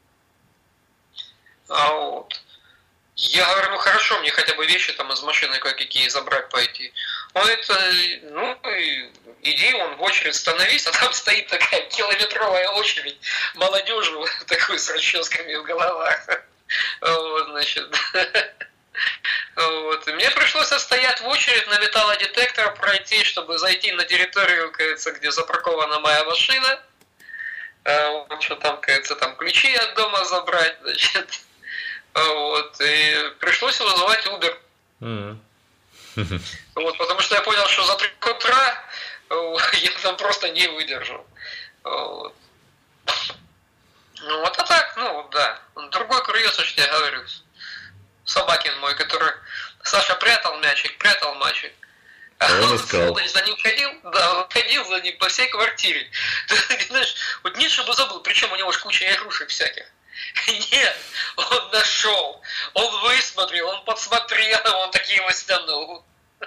А вот. Я говорю, ну хорошо, мне хотя бы вещи там из машины кое-какие забрать пойти. Он говорит, ну иди, он в очередь становись, а там стоит такая километровая очередь молодежи, вот такой с расческами в головах. Вот, значит. Вот. И мне пришлось стоять в очередь на металлодетектор, пройти, чтобы зайти на территорию, кажется, где запаркована моя машина. Вот, что там, кажется, там ключи от дома забрать, значит. Вот, и пришлось вызывать Uber. Mm-hmm. Вот, потому что я понял, что за три утра я там просто не выдержал. Вот. Ну вот, а так, ну да. Другой курьез, что я говорю. Собакин мой, который Саша прятал мячик, прятал мячик. А он, он за ним ходил, да, он ходил за ним по всей квартире. Ты знаешь, вот нет, чтобы забыл, причем у него же куча игрушек всяких. Нет, он нашел, он высмотрел, он подсмотрел, он такие его стянул.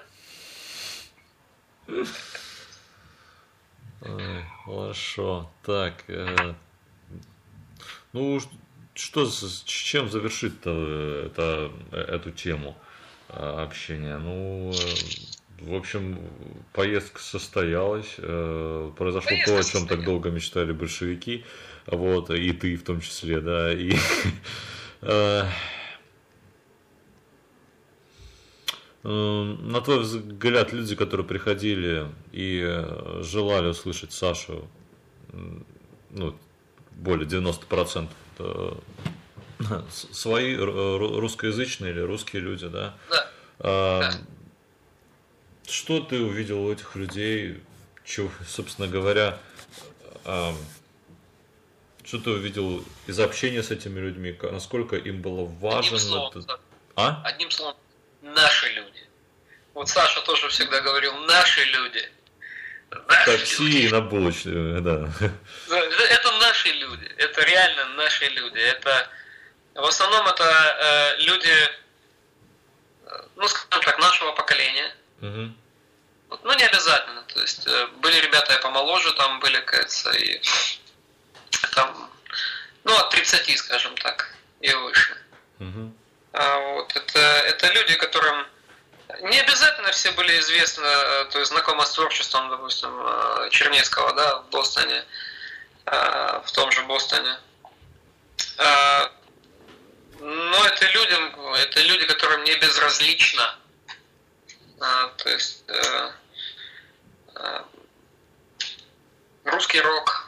Ой, хорошо, так, э, ну что, с чем завершить-то это, эту тему общения? Ну, в общем, поездка состоялась, э, произошло поездка то, о чем так долго мечтали большевики. Вот, и ты в том числе, да, и э, э, на твой взгляд, люди, которые приходили и желали услышать Сашу, ну, более девяносто процентов э, свои русскоязычные или русские люди, да? Да. Э, да. Что ты увидел у этих людей, чего, собственно говоря, э, что ты увидел из общения с этими людьми, насколько им было важно? Одним словом, это... а? Одним словом, наши люди. Вот Саша тоже всегда говорил, наши люди. Наши Такси люди. На булочную, да. Это наши люди, это реально наши люди. Это, в основном это э, люди, ну, скажем так, нашего поколения. Угу. Ну, не обязательно. То есть, были ребята и помоложе, там были, кажется, и... там, ну, от тридцати, скажем так, и выше. Uh-huh. А вот, это, это люди, которым не обязательно все были известны, то есть знакомы с творчеством, допустим, Чернецкого, да, в Бостоне, в том же Бостоне. Но это людям, это люди, которым не безразлично, то есть русский рок,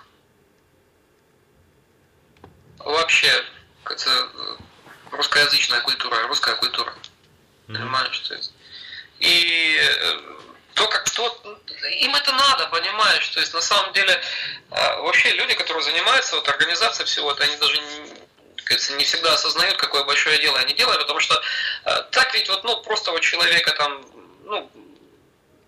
вообще, это русскоязычная культура, русская культура. Mm-hmm. Понимаешь, то есть. И то, как то, им это надо, понимаешь, то есть на самом деле вообще люди, которые занимаются вот, организацией всего это, они даже не, не всегда осознают, какое большое дело они делают, потому что так ведь вот, ну, просто вот человека там, ну,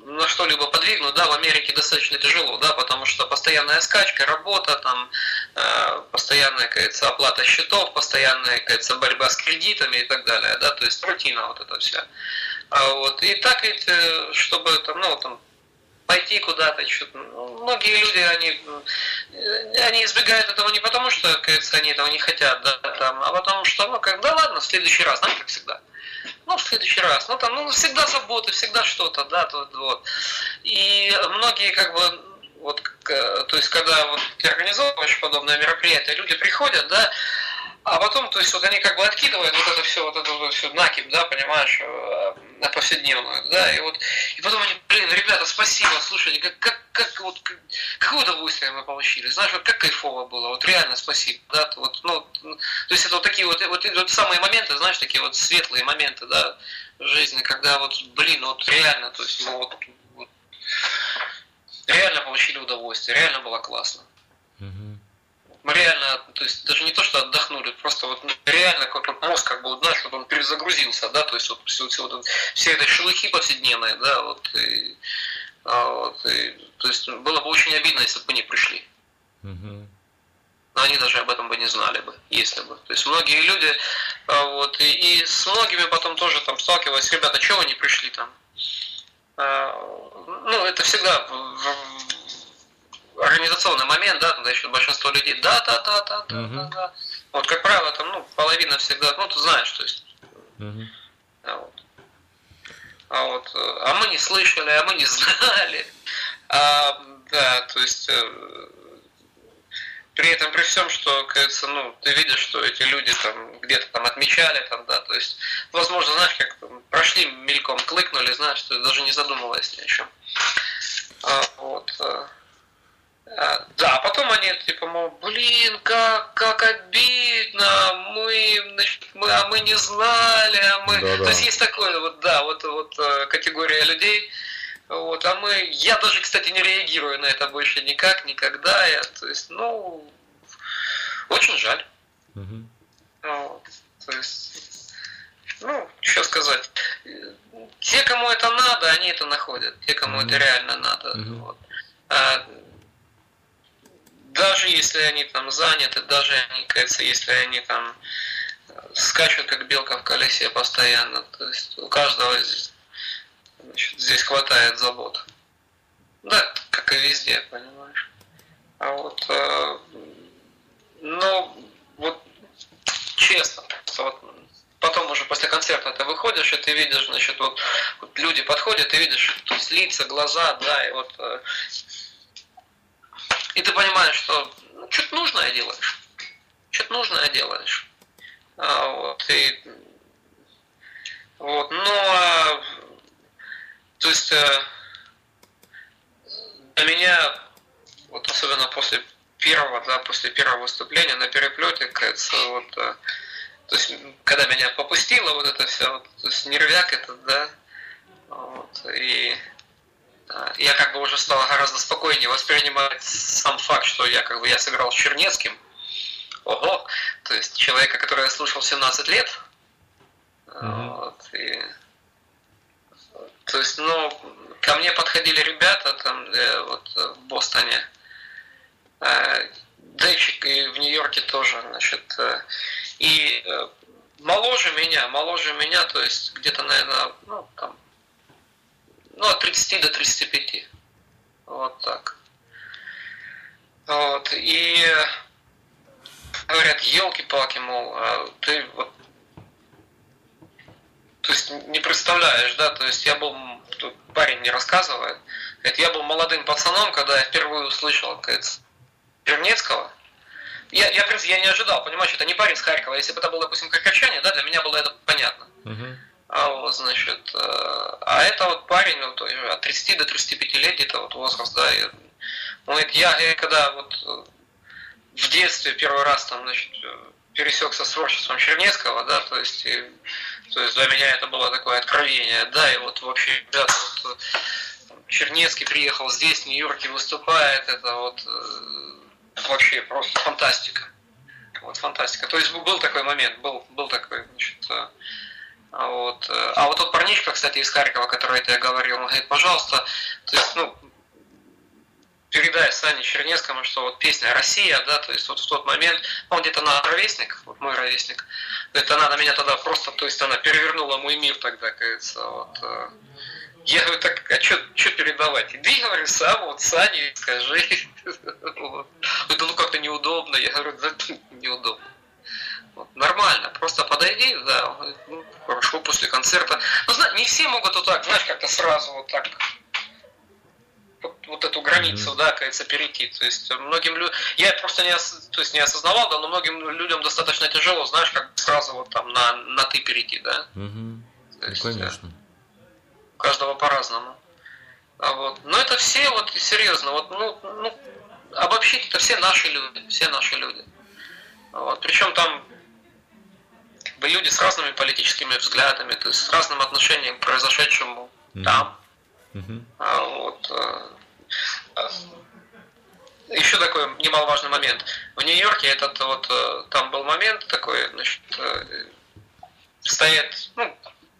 на что-либо подвигнуть, да, в Америке достаточно тяжело, да, потому что постоянная скачка, работа, там, э, постоянная, кажется, оплата счетов, постоянная, кажется, борьба с кредитами и так далее, да, то есть рутина вот эта вся. А вот, и так ведь, чтобы там, ну, там, пойти куда-то, что-то, ну, многие люди, они, они избегают этого не потому, что, кажется, они этого не хотят, да, там, а потому что, ну, как, да ладно, в следующий раз, знаете, как всегда. Ну, в следующий раз, ну, там, ну, всегда заботы, всегда что-то, да, вот, вот. И многие, как бы, вот, то есть, когда вот ты организовываешь подобное мероприятие, люди приходят, да, а потом, то есть, вот они как бы откидывают вот это все, вот это вот все накипь, да, понимаешь, на повседневную, да, и вот, и потом они, блин, ребята, спасибо, слушайте, как, как, как вот, как, какое удовольствие мы получили, знаешь, вот как кайфово было, вот реально спасибо, да, вот, ну, то есть, это вот такие вот, вот, вот самые моменты, знаешь, такие вот светлые моменты, да, в жизни, когда вот, блин, вот реально, то есть, мы вот, вот реально получили удовольствие, реально было классно. Мы реально, то есть даже не то, что отдохнули, просто вот реально как вот мозг, как бы, вот, знаешь, вот он перезагрузился, да, то есть вот все, все, вот, все этой шелухи повседневной, да, вот, и, а, вот и, то есть было бы очень обидно, если бы мы не пришли. Угу. Но они даже об этом бы не знали бы, если бы. То есть многие люди, а, вот, и, и с многими потом тоже там сталкивались, ребята, чего вы не пришли там? А, ну, это всегда организационный момент, да, тогда еще большинство людей, да, да, да, да, да, uh-huh. да, да. Вот, как правило, там, ну, половина всегда, ну, ты знаешь, то есть. Uh-huh. А, вот. А вот, а мы не слышали, а мы не знали. А, да, то есть, при этом, при всем, что, кажется, ну, ты видишь, что эти люди там где-то там отмечали, там, да, то есть, возможно, знаешь, как там, прошли мельком, кликнули, знаешь, что даже не задумываясь ни о чем. А, вот. Да, потом они типа, мол, блин, как, как обидно, мы, значит, мы, а мы не знали, а мы. Да, да. То есть есть такое, вот, да, вот, вот категория людей. Вот, а мы. Я даже, кстати, не реагирую на это больше никак, никогда. Я, то есть, ну, очень жаль. Угу. Вот, то есть, ну, что сказать. Те, кому это надо, они это находят. Те, кому угу. это реально надо. Угу. Вот. А, даже если они там заняты, даже, они, кажется, если они там скачут как белка в колесе постоянно, то есть у каждого здесь, значит, здесь хватает забот. Да, как и везде, понимаешь. А вот, э, ну, вот честно, вот, потом уже после концерта ты выходишь, и ты видишь, значит, вот, вот люди подходят, ты видишь, то есть лица, глаза, да, и вот. Э, И ты понимаешь, что ну, что-то нужное делаешь. Что-то нужное делаешь. А, вот, и, вот, ну, а, то есть, а, для меня, вот особенно после первого, да, после первого выступления на переплете, кажется, вот, а, то есть, когда меня попустило вот это все, вот, то есть, нервяк этот, да, вот, и я как бы уже стал гораздо спокойнее воспринимать сам факт, что я как бы я сыграл с Чернецким. Ого! То есть человека, который я слушал семнадцать лет. Mm-hmm. Вот, и, то есть, ну, ко мне подходили ребята там, вот в Бостоне, да и в Нью-Йорке тоже, значит, и моложе меня, моложе меня, то есть где-то, наверное, ну, там, ну, от тридцати до тридцати пяти. Вот так. Вот. И говорят, елки-палки, мол, ты вот, то есть не представляешь, да, то есть я был, тут парень мне рассказывает, говорит, я был молодым пацаном, когда я впервые услышал, говорит, Чернецкого. Я, я, в принципе, я не ожидал, понимаешь, это не парень с Харькова. Если бы это был, допустим, харьковчане, да, для меня было это понятно. Uh-huh. А вот, значит, а это вот парень, вот, от тридцати до тридцати пяти лет где-то вот возраст, да, и, он говорит, я, я когда вот в детстве первый раз там, значит, пересекся с творчеством Чернецкого, да, то есть, и, то есть для меня это было такое откровение, да, и вот вообще, ребята, вот, Чернецкий приехал здесь, в Нью-Йорке выступает, это вот вообще просто фантастика. Вот фантастика. То есть был такой момент, был, был такой, значит, А вот, э, а вот тот парнишка, кстати, из Харькова, который я тебе говорил, он говорит, пожалуйста, то есть, ну, передай Сане Чернецкому, что вот песня «Россия», да, то есть вот в тот момент, он где-то на ровесник, вот мой ровесник, это она на меня тогда просто, то есть она перевернула мой мир тогда, кажется, вот. Я говорю, так, а что передавать? Иди, говорю, сам, вот Сане скажи. Это ну как-то неудобно, я говорю, да неудобно. Вот, нормально, просто подойди, да, он говорит, ну, хорошо, после концерта. Ну, знаешь, не все могут вот так, знаешь, как-то сразу вот так вот, вот эту границу, mm-hmm. да, кажется, перейти. То есть многим людям, я просто не, ос... то есть, не осознавал, да, но многим людям достаточно тяжело, знаешь, как сразу вот там на, на ты перейти, да. Mm-hmm. То есть, ну, конечно. У каждого по-разному. А вот. Но это все, вот серьезно, вот, ну, ну, обобщить, это все наши люди, все наши люди. Вот. Причем там как бы, люди с разными политическими взглядами, то есть с разным отношением к произошедшему mm-hmm. там. Mm-hmm. А вот, а, еще такой немаловажный момент. В Нью-Йорке этот вот там был момент такой, значит, стоят, ну,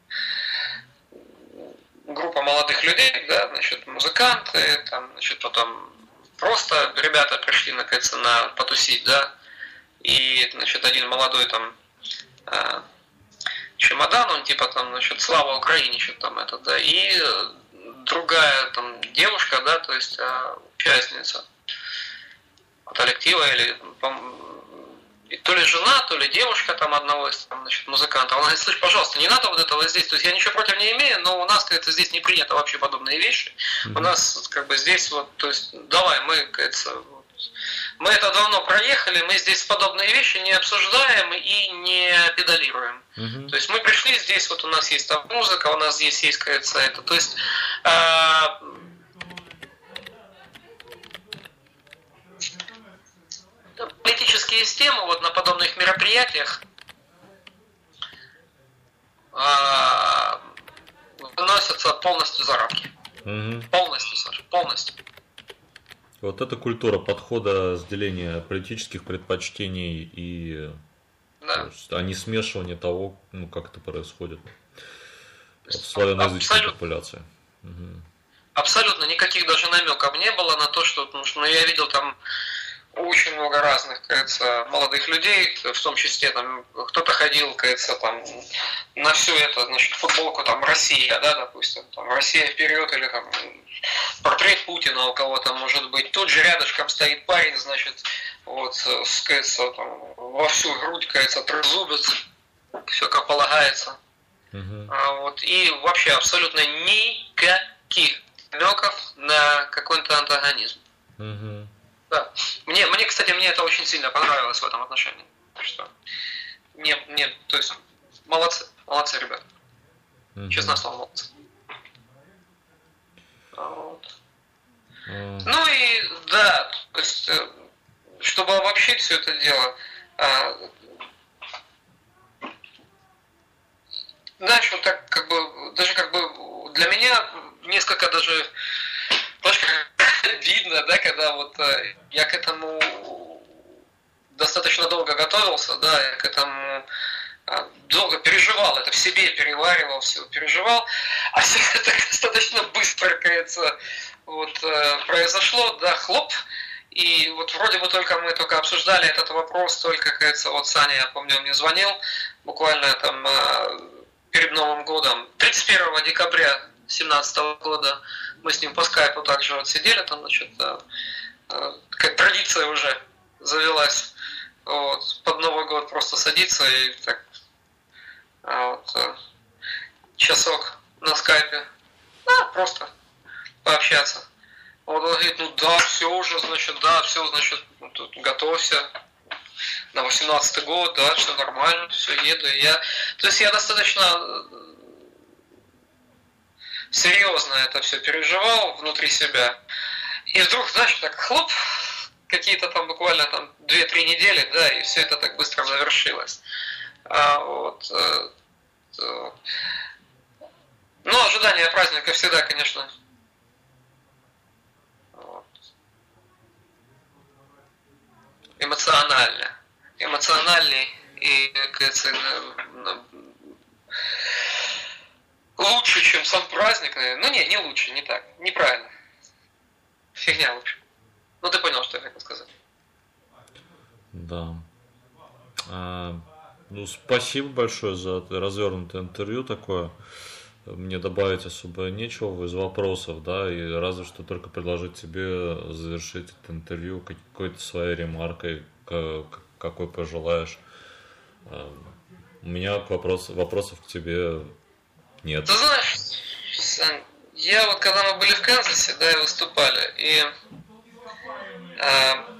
группа молодых людей, да, значит, музыканты, там, значит, потом просто ребята пришли, наконец, на потусить, да, и, значит, один молодой там э, чемодан, он типа там, значит, слава Украине, что-то там это, да, и другая там девушка, да, то есть э, участница коллектива или и то ли жена, то ли девушка там одного из там, значит, музыкантов. Она говорит, слышь, пожалуйста, не надо вот этого здесь. То есть я ничего против не имею, но у нас, кажется, здесь не принято вообще подобные вещи. Mm-hmm. У нас как бы здесь вот, то есть давай, мы, кажется, вот, мы это давно проехали, мы здесь подобные вещи не обсуждаем и не педалируем. Mm-hmm. То есть мы пришли здесь, вот у нас есть там музыка, у нас здесь есть, кажется, это. То есть э- политические системы вот на подобных мероприятиях э, выносятся полностью за рамки. Угу. Полностью, Саша, полностью. Вот эта культура подхода разделения политических предпочтений и да. есть, а не смешивания того, ну, как это происходит вот, в славяноязычной популяции. Угу. Абсолютно никаких даже намеков не было на то, что, ну, что ну, я видел там очень много разных, кажется, молодых людей, в том числе там кто-то ходил, кажется, там на все это, значит, футболку там Россия, да, допустим, там Россия вперед или там портрет Путина у кого-то может быть. Тут же рядышком стоит парень, значит, вот, с, кажется, там, во всю грудь, кажется, трезубец, все как полагается. Uh-huh. А, вот, и вообще абсолютно никаких намеков на какой-то антагонизм. Uh-huh. Да. Мне, мне, кстати, мне это очень сильно понравилось в этом отношении. Что не, не, то есть молодцы, молодцы, ребята. Mm-hmm. Честное слово, молодцы. Вот. Mm-hmm. Ну и да, то есть, чтобы обобщить все это дело, знаешь, вот так как бы, даже как бы для меня несколько даже видно, да, когда вот я к этому достаточно долго готовился, да, я к этому долго переживал, это в себе переваривал, все переживал, а все это достаточно быстро, кажется, вот произошло, да, хлоп, и вот вроде бы только мы только обсуждали этот вопрос, только, кажется, вот Саня, я помню, мне звонил буквально там перед Новым годом, тридцать первого декабря две тысячи семнадцатого года, мы с ним по скайпу также вот сидели, там, значит, такая традиция уже завелась, вот, под Новый год просто садиться и так, вот, часок на скайпе, а, просто пообщаться. Вот он говорит, ну да, все уже, значит, да, все, значит, тут готовься на восемнадцатый год, да, все нормально, все, еду. И я, то есть я достаточно серьезно это все переживал внутри себя. И вдруг, знаешь, так хлоп, какие-то там буквально там две-три недели, да, и все это так быстро завершилось. А, вот, э, э, ну, ожидание праздника всегда, конечно, вот, эмоционально, эмоциональный и, кажется, лучше, чем сам праздник, наверное. Ну не, не лучше, не так. Неправильно. Фигня лучше. Ну ты понял, что я хотел сказать. Да. А, ну, спасибо большое за развернутое интервью такое. Мне добавить особо нечего из вопросов, да, и разве что только предложить тебе завершить это интервью какой-то своей ремаркой, какой пожелаешь. У меня к вопрос, вопросов к тебе нет. Ты знаешь, Сань, я вот когда мы были в Канзасе, да, и выступали, и а,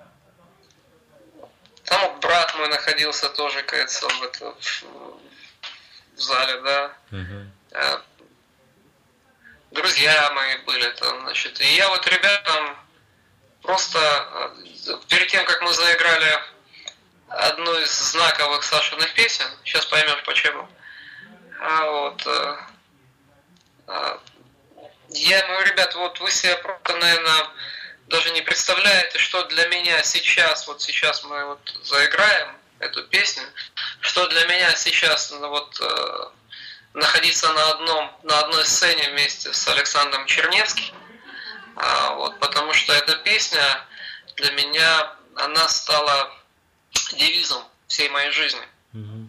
там вот брат мой находился тоже, кажется, в, это, в, в зале, да. Угу. А, друзья мои были там, значит, и я вот ребятам просто перед тем, как мы заиграли одну из знаковых Сашиных песен, сейчас поймешь почему. А вот а, а, я говорю, ребят, вот вы себе просто, наверное, даже не представляете, что для меня сейчас, вот сейчас мы вот заиграем эту песню, что для меня сейчас, ну, вот э, находиться на одном, на одной сцене вместе с Александром Чернецким, а, вот, потому что эта песня для меня, она стала девизом всей моей жизни. Mm-hmm.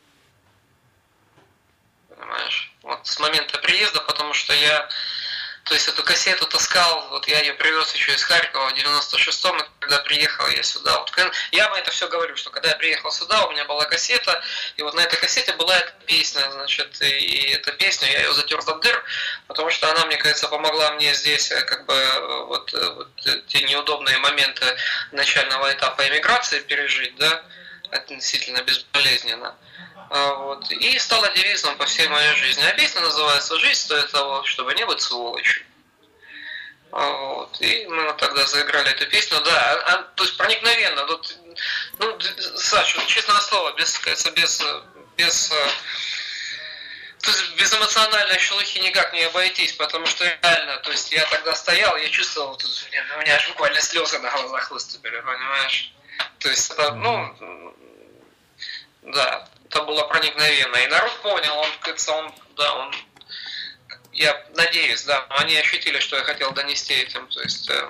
Понимаешь? Вот с момента приезда, потому что я, то есть эту кассету таскал, вот я ее привез еще из Харькова в девяносто шестом, и когда приехал я сюда, вот, я вам это все говорю, что когда я приехал сюда, у меня была кассета, и вот на этой кассете была эта песня, значит, и, и эта песня, я ее затер до дыр, потому что она, мне кажется, помогла мне здесь, как бы, вот, вот те неудобные моменты начального этапа эмиграции пережить, да, относительно безболезненно. Вот. И стала девизом по всей моей жизни. А песня называется «Жизнь стоит того, чтобы не быть сволочью». Вот. И мы вот тогда заиграли эту песню. Да, а, то есть проникновенно. Тут, ну, Саша, честное слово, без, без, без, то есть без эмоциональной шелухи никак не обойтись, потому что реально, то есть я тогда стоял, я чувствовал, тут, у меня аж буквально слезы на глазах выступили, понимаешь? То есть это, ну, да, это было проникновенно. И народ понял, он, кажется, он, да, он, я надеюсь, да, они ощутили, что я хотел донести этим. То есть, э,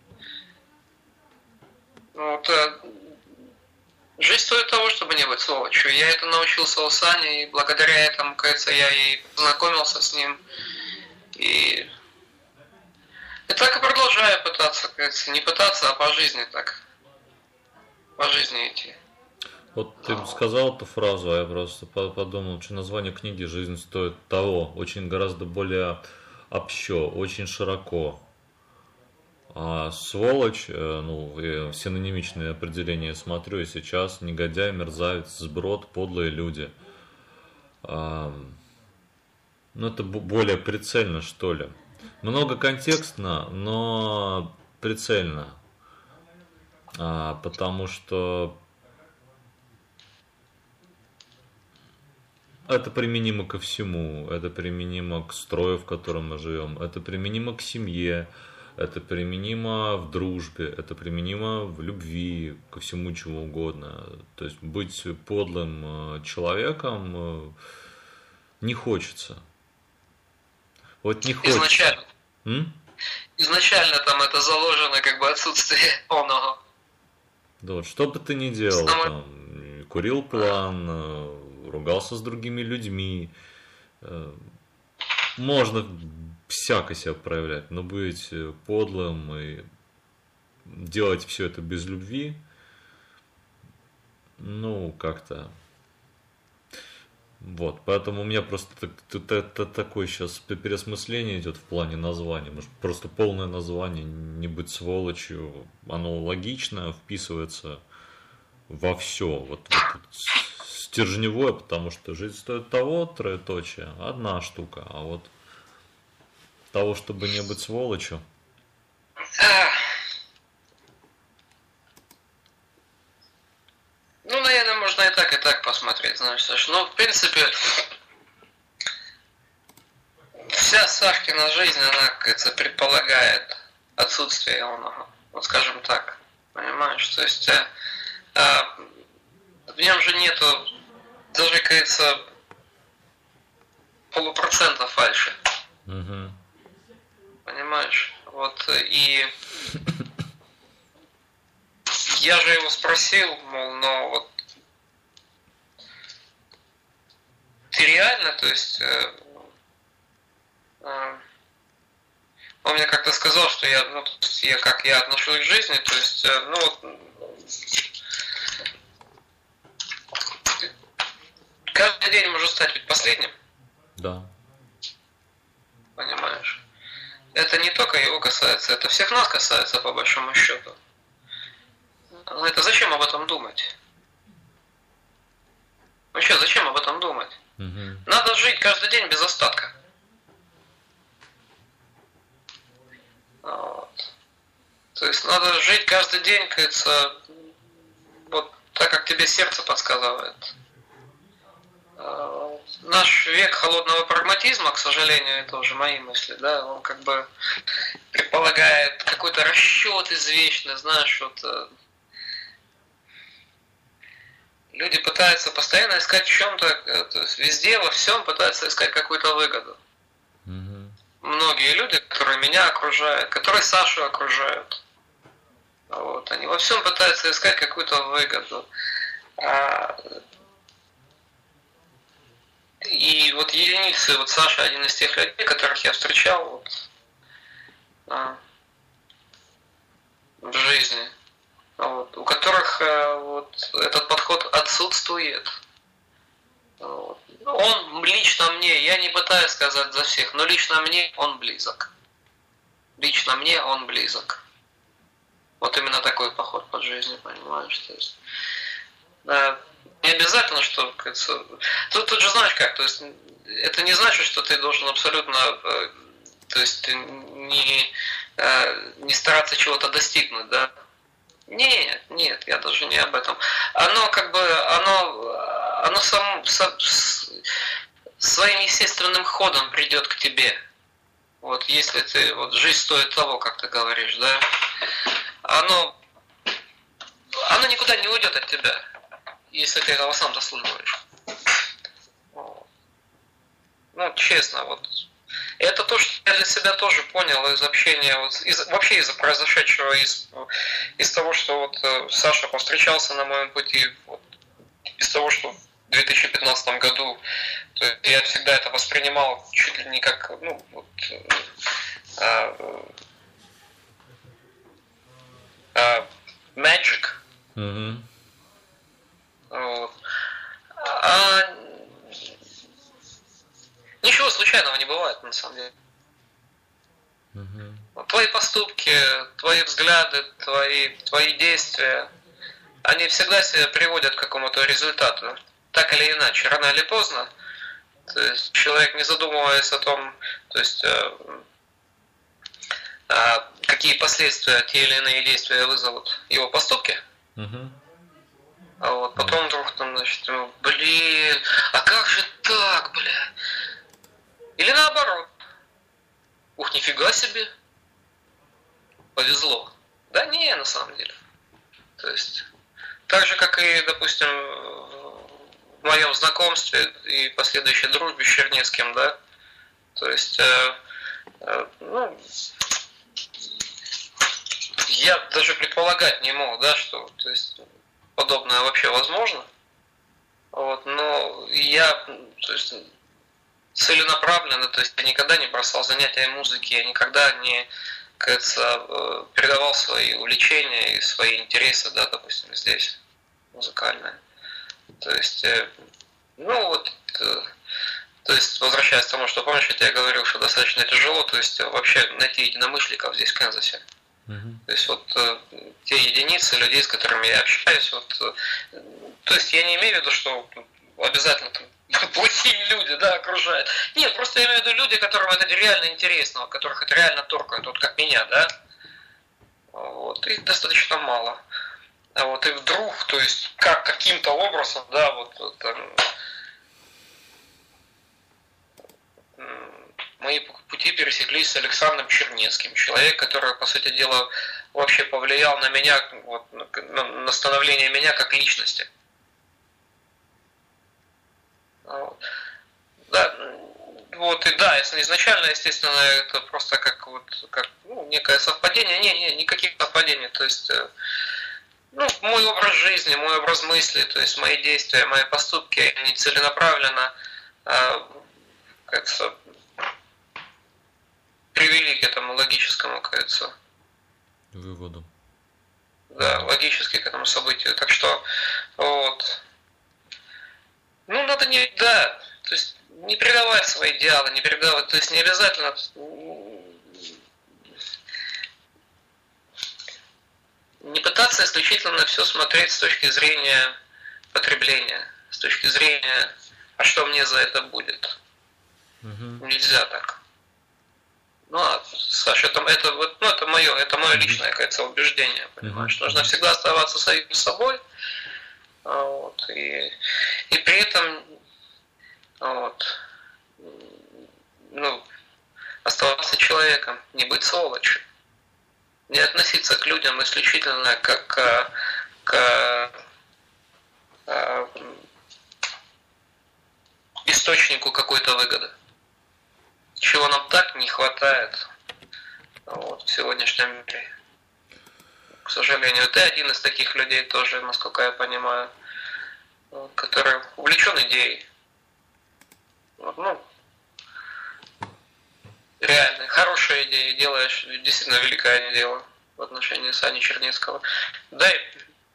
вот, э, жизнь стоит того, чтобы не быть сволочью. Я это научился у Сани, и благодаря этому, кажется, я и познакомился с ним. И, и так и продолжаю пытаться, кажется, не пытаться, а по жизни так. По жизни идти. Вот ты сказал эту фразу, а я просто подумал, что название книги «Жизнь стоит того» очень гораздо более общо, очень широко. А сволочь, ну, я синонимичные определения смотрю и сейчас: негодяй, мерзавец, сброд, подлые люди. А, ну, это более прицельно, что ли. Много контекстно, но прицельно. А, потому что это применимо ко всему, это применимо к строю, в котором мы живем, это применимо к семье, это применимо в дружбе, это применимо в любви, ко всему чему угодно. То есть быть подлым человеком не хочется. Вот не хочется. Изначально. М? Изначально там это заложено, как бы, отсутствие полного. Да, вот, что бы ты ни делал, там, курил план, ругался с другими людьми, можно всяко себя проявлять, но быть подлым и делать все это без любви, ну, как-то... Вот, поэтому у меня просто такое сейчас переосмысление идет в плане названия. Может, просто полное название «Не быть сволочью», оно логично вписывается во все. Вот, вот стержневое, потому что жизнь стоит того, троеточие, одна штука, а вот того, чтобы не быть сволочью. Ну, наверное, можно и так, и так посмотреть, знаешь, Саша. Ну, в принципе, вся Сашкина жизнь, она, кажется, предполагает отсутствие оного. Вот скажем так, понимаешь? То есть а, а, в нем же нету, даже, кажется, полупроцента фальши. Угу. Понимаешь? Вот, и я же его спросил, мол, но вот ты реально, то есть э, э, он мне как-то сказал, что я, ну, то есть я как я отношусь к жизни, то есть, э, ну вот, каждый день может стать ведь последним. Да. Понимаешь? Это не только его касается, это всех нас касается, по большому счету. Но это зачем об этом думать? Вообще, зачем об этом думать? Угу. Надо жить каждый день без остатка. Вот. То есть надо жить каждый день, кажется, вот так, как тебе сердце подсказывает. Наш век холодного прагматизма, к сожалению, это уже мои мысли, да, он как бы предполагает какой-то расчет извечный, знаешь, вот люди пытаются постоянно искать в чем-то, то есть везде, во всем пытаются искать какую-то выгоду. Mm-hmm. Многие люди, которые меня окружают, которые Сашу окружают, вот, они во всем пытаются искать какую-то выгоду. А И вот единицы, вот Саша один из тех людей, которых я встречал вот, а, в жизни, вот, у которых а, вот, этот подход отсутствует. Вот. Он лично мне, я не пытаюсь сказать за всех, но лично мне он близок. Лично мне он близок. Вот именно такой поход по жизни, понимаешь? То есть, да, не обязательно, что, кажется, тут, тут же знаешь как, то есть это не значит, что ты должен абсолютно, то есть не, не стараться чего-то достигнуть, да? Нет, нет, я даже не об этом. Оно как бы, оно, оно сам, сам своим естественным ходом придет к тебе. Вот если ты, вот жизнь стоит того, как ты говоришь, да? Оно, оно никуда не уйдет от тебя, если ты этого сам заслуживаешь. Ну, честно, вот. Это то, что я для себя тоже понял из общения, вот, из, вообще из-за произошедшего, из, из того, что вот Саша повстречался на моем пути, вот, из того, что в две тысячи пятнадцатом году, то есть я всегда это воспринимал чуть ли не как, ну, вот, а, а, magic. Mm-hmm. Вот. А ничего случайного не бывает, на самом деле. Mm-hmm. Твои поступки, твои взгляды, твои, твои действия, они всегда себя приводят к какому-то результату. Так или иначе, рано или поздно. То есть человек, не задумываясь о том, то есть, э, э, какие последствия те или иные действия вызовут его поступки, mm-hmm. а вот потом вдруг там, значит, блин, а как же так, бля? Или наоборот. Ух, нифига себе. Повезло. Да не, на самом деле. То есть, так же, как и, допустим, в моем знакомстве и последующей дружбе с Чернецким, да, то есть, э, э, ну, я даже предполагать не мог, да, что, то есть, подобное вообще возможно. Вот, но я, то есть, целенаправленно, то есть я никогда не бросал занятия музыки, я никогда не, кажется, передавал свои увлечения и свои интересы, да, допустим, здесь, музыкальные. То есть, ну вот, то есть, возвращаясь к тому, что, помнишь, я тебе говорил, что достаточно тяжело, то есть, вообще найти единомышленников здесь, в Канзасе. Mm-hmm. То есть, вот, те единицы людей, с которыми я общаюсь, вот, то есть, я не имею в виду, что обязательно там плохие люди, да, окружают. Нет, просто я имею в виду люди, которым это реально интересно, которых это реально торкает, вот как меня, да. Вот, их достаточно мало. А вот и вдруг, то есть, как каким-то образом, да, вот, вот там, мои пути пересеклись с Александром Чернецким, человек, который, по сути дела, вообще повлиял на меня, вот, на становление меня как личности. Да, Вот, и да, если изначально, естественно, это просто как вот как ну, некое совпадение. Не, не, никаких совпадений. То есть, ну, мой образ жизни, мой образ мысли, то есть мои действия, мои поступки, они целенаправленно кажется, привели к этому логическому, кажется, выводу. Да, логически к этому событию. Так что, вот. Ну, надо не, да, то есть не передавать свои идеалы, не передавать, то есть не обязательно не пытаться исключительно все смотреть с точки зрения потребления, с точки зрения, а что мне за это будет. Угу. Нельзя так. Ну, а, Саша, это, это, вот, ну, это мое, это мое личное, кажется, убеждение, понимаешь. Нужно всегда оставаться самим собой, вот, и, и при этом вот, ну, оставаться человеком, не быть сволочью, не относиться к людям исключительно как к, к, к источнику какой-то выгоды, чего нам так не хватает вот, в сегодняшнем мире. К сожалению, ты один из таких людей тоже, насколько я понимаю, который увлечен идеей. Ну, реально, хорошая идея, делаешь действительно великое дело в отношении Сани Черницкого. Да и...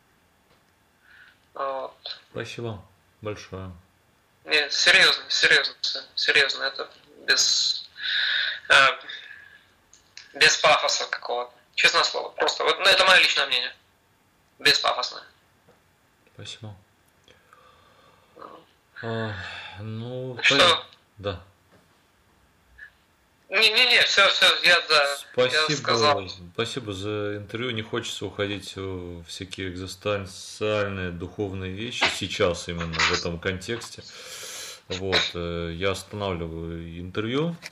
Вот. Спасибо большое. Нет, серьезно, серьезно, серьезно, это без, э, без пафоса какого-то. Честное слово, просто, вот, ну, это мое личное мнение. Беспафосное. Спасибо. А, ну, что? Да. Не-не-не, все, все, я, да, спасибо, я сказал. Спасибо за интервью. Не хочется уходить в всякие экзистенциальные, духовные вещи сейчас именно в этом контексте. Вот, я останавливаю интервью.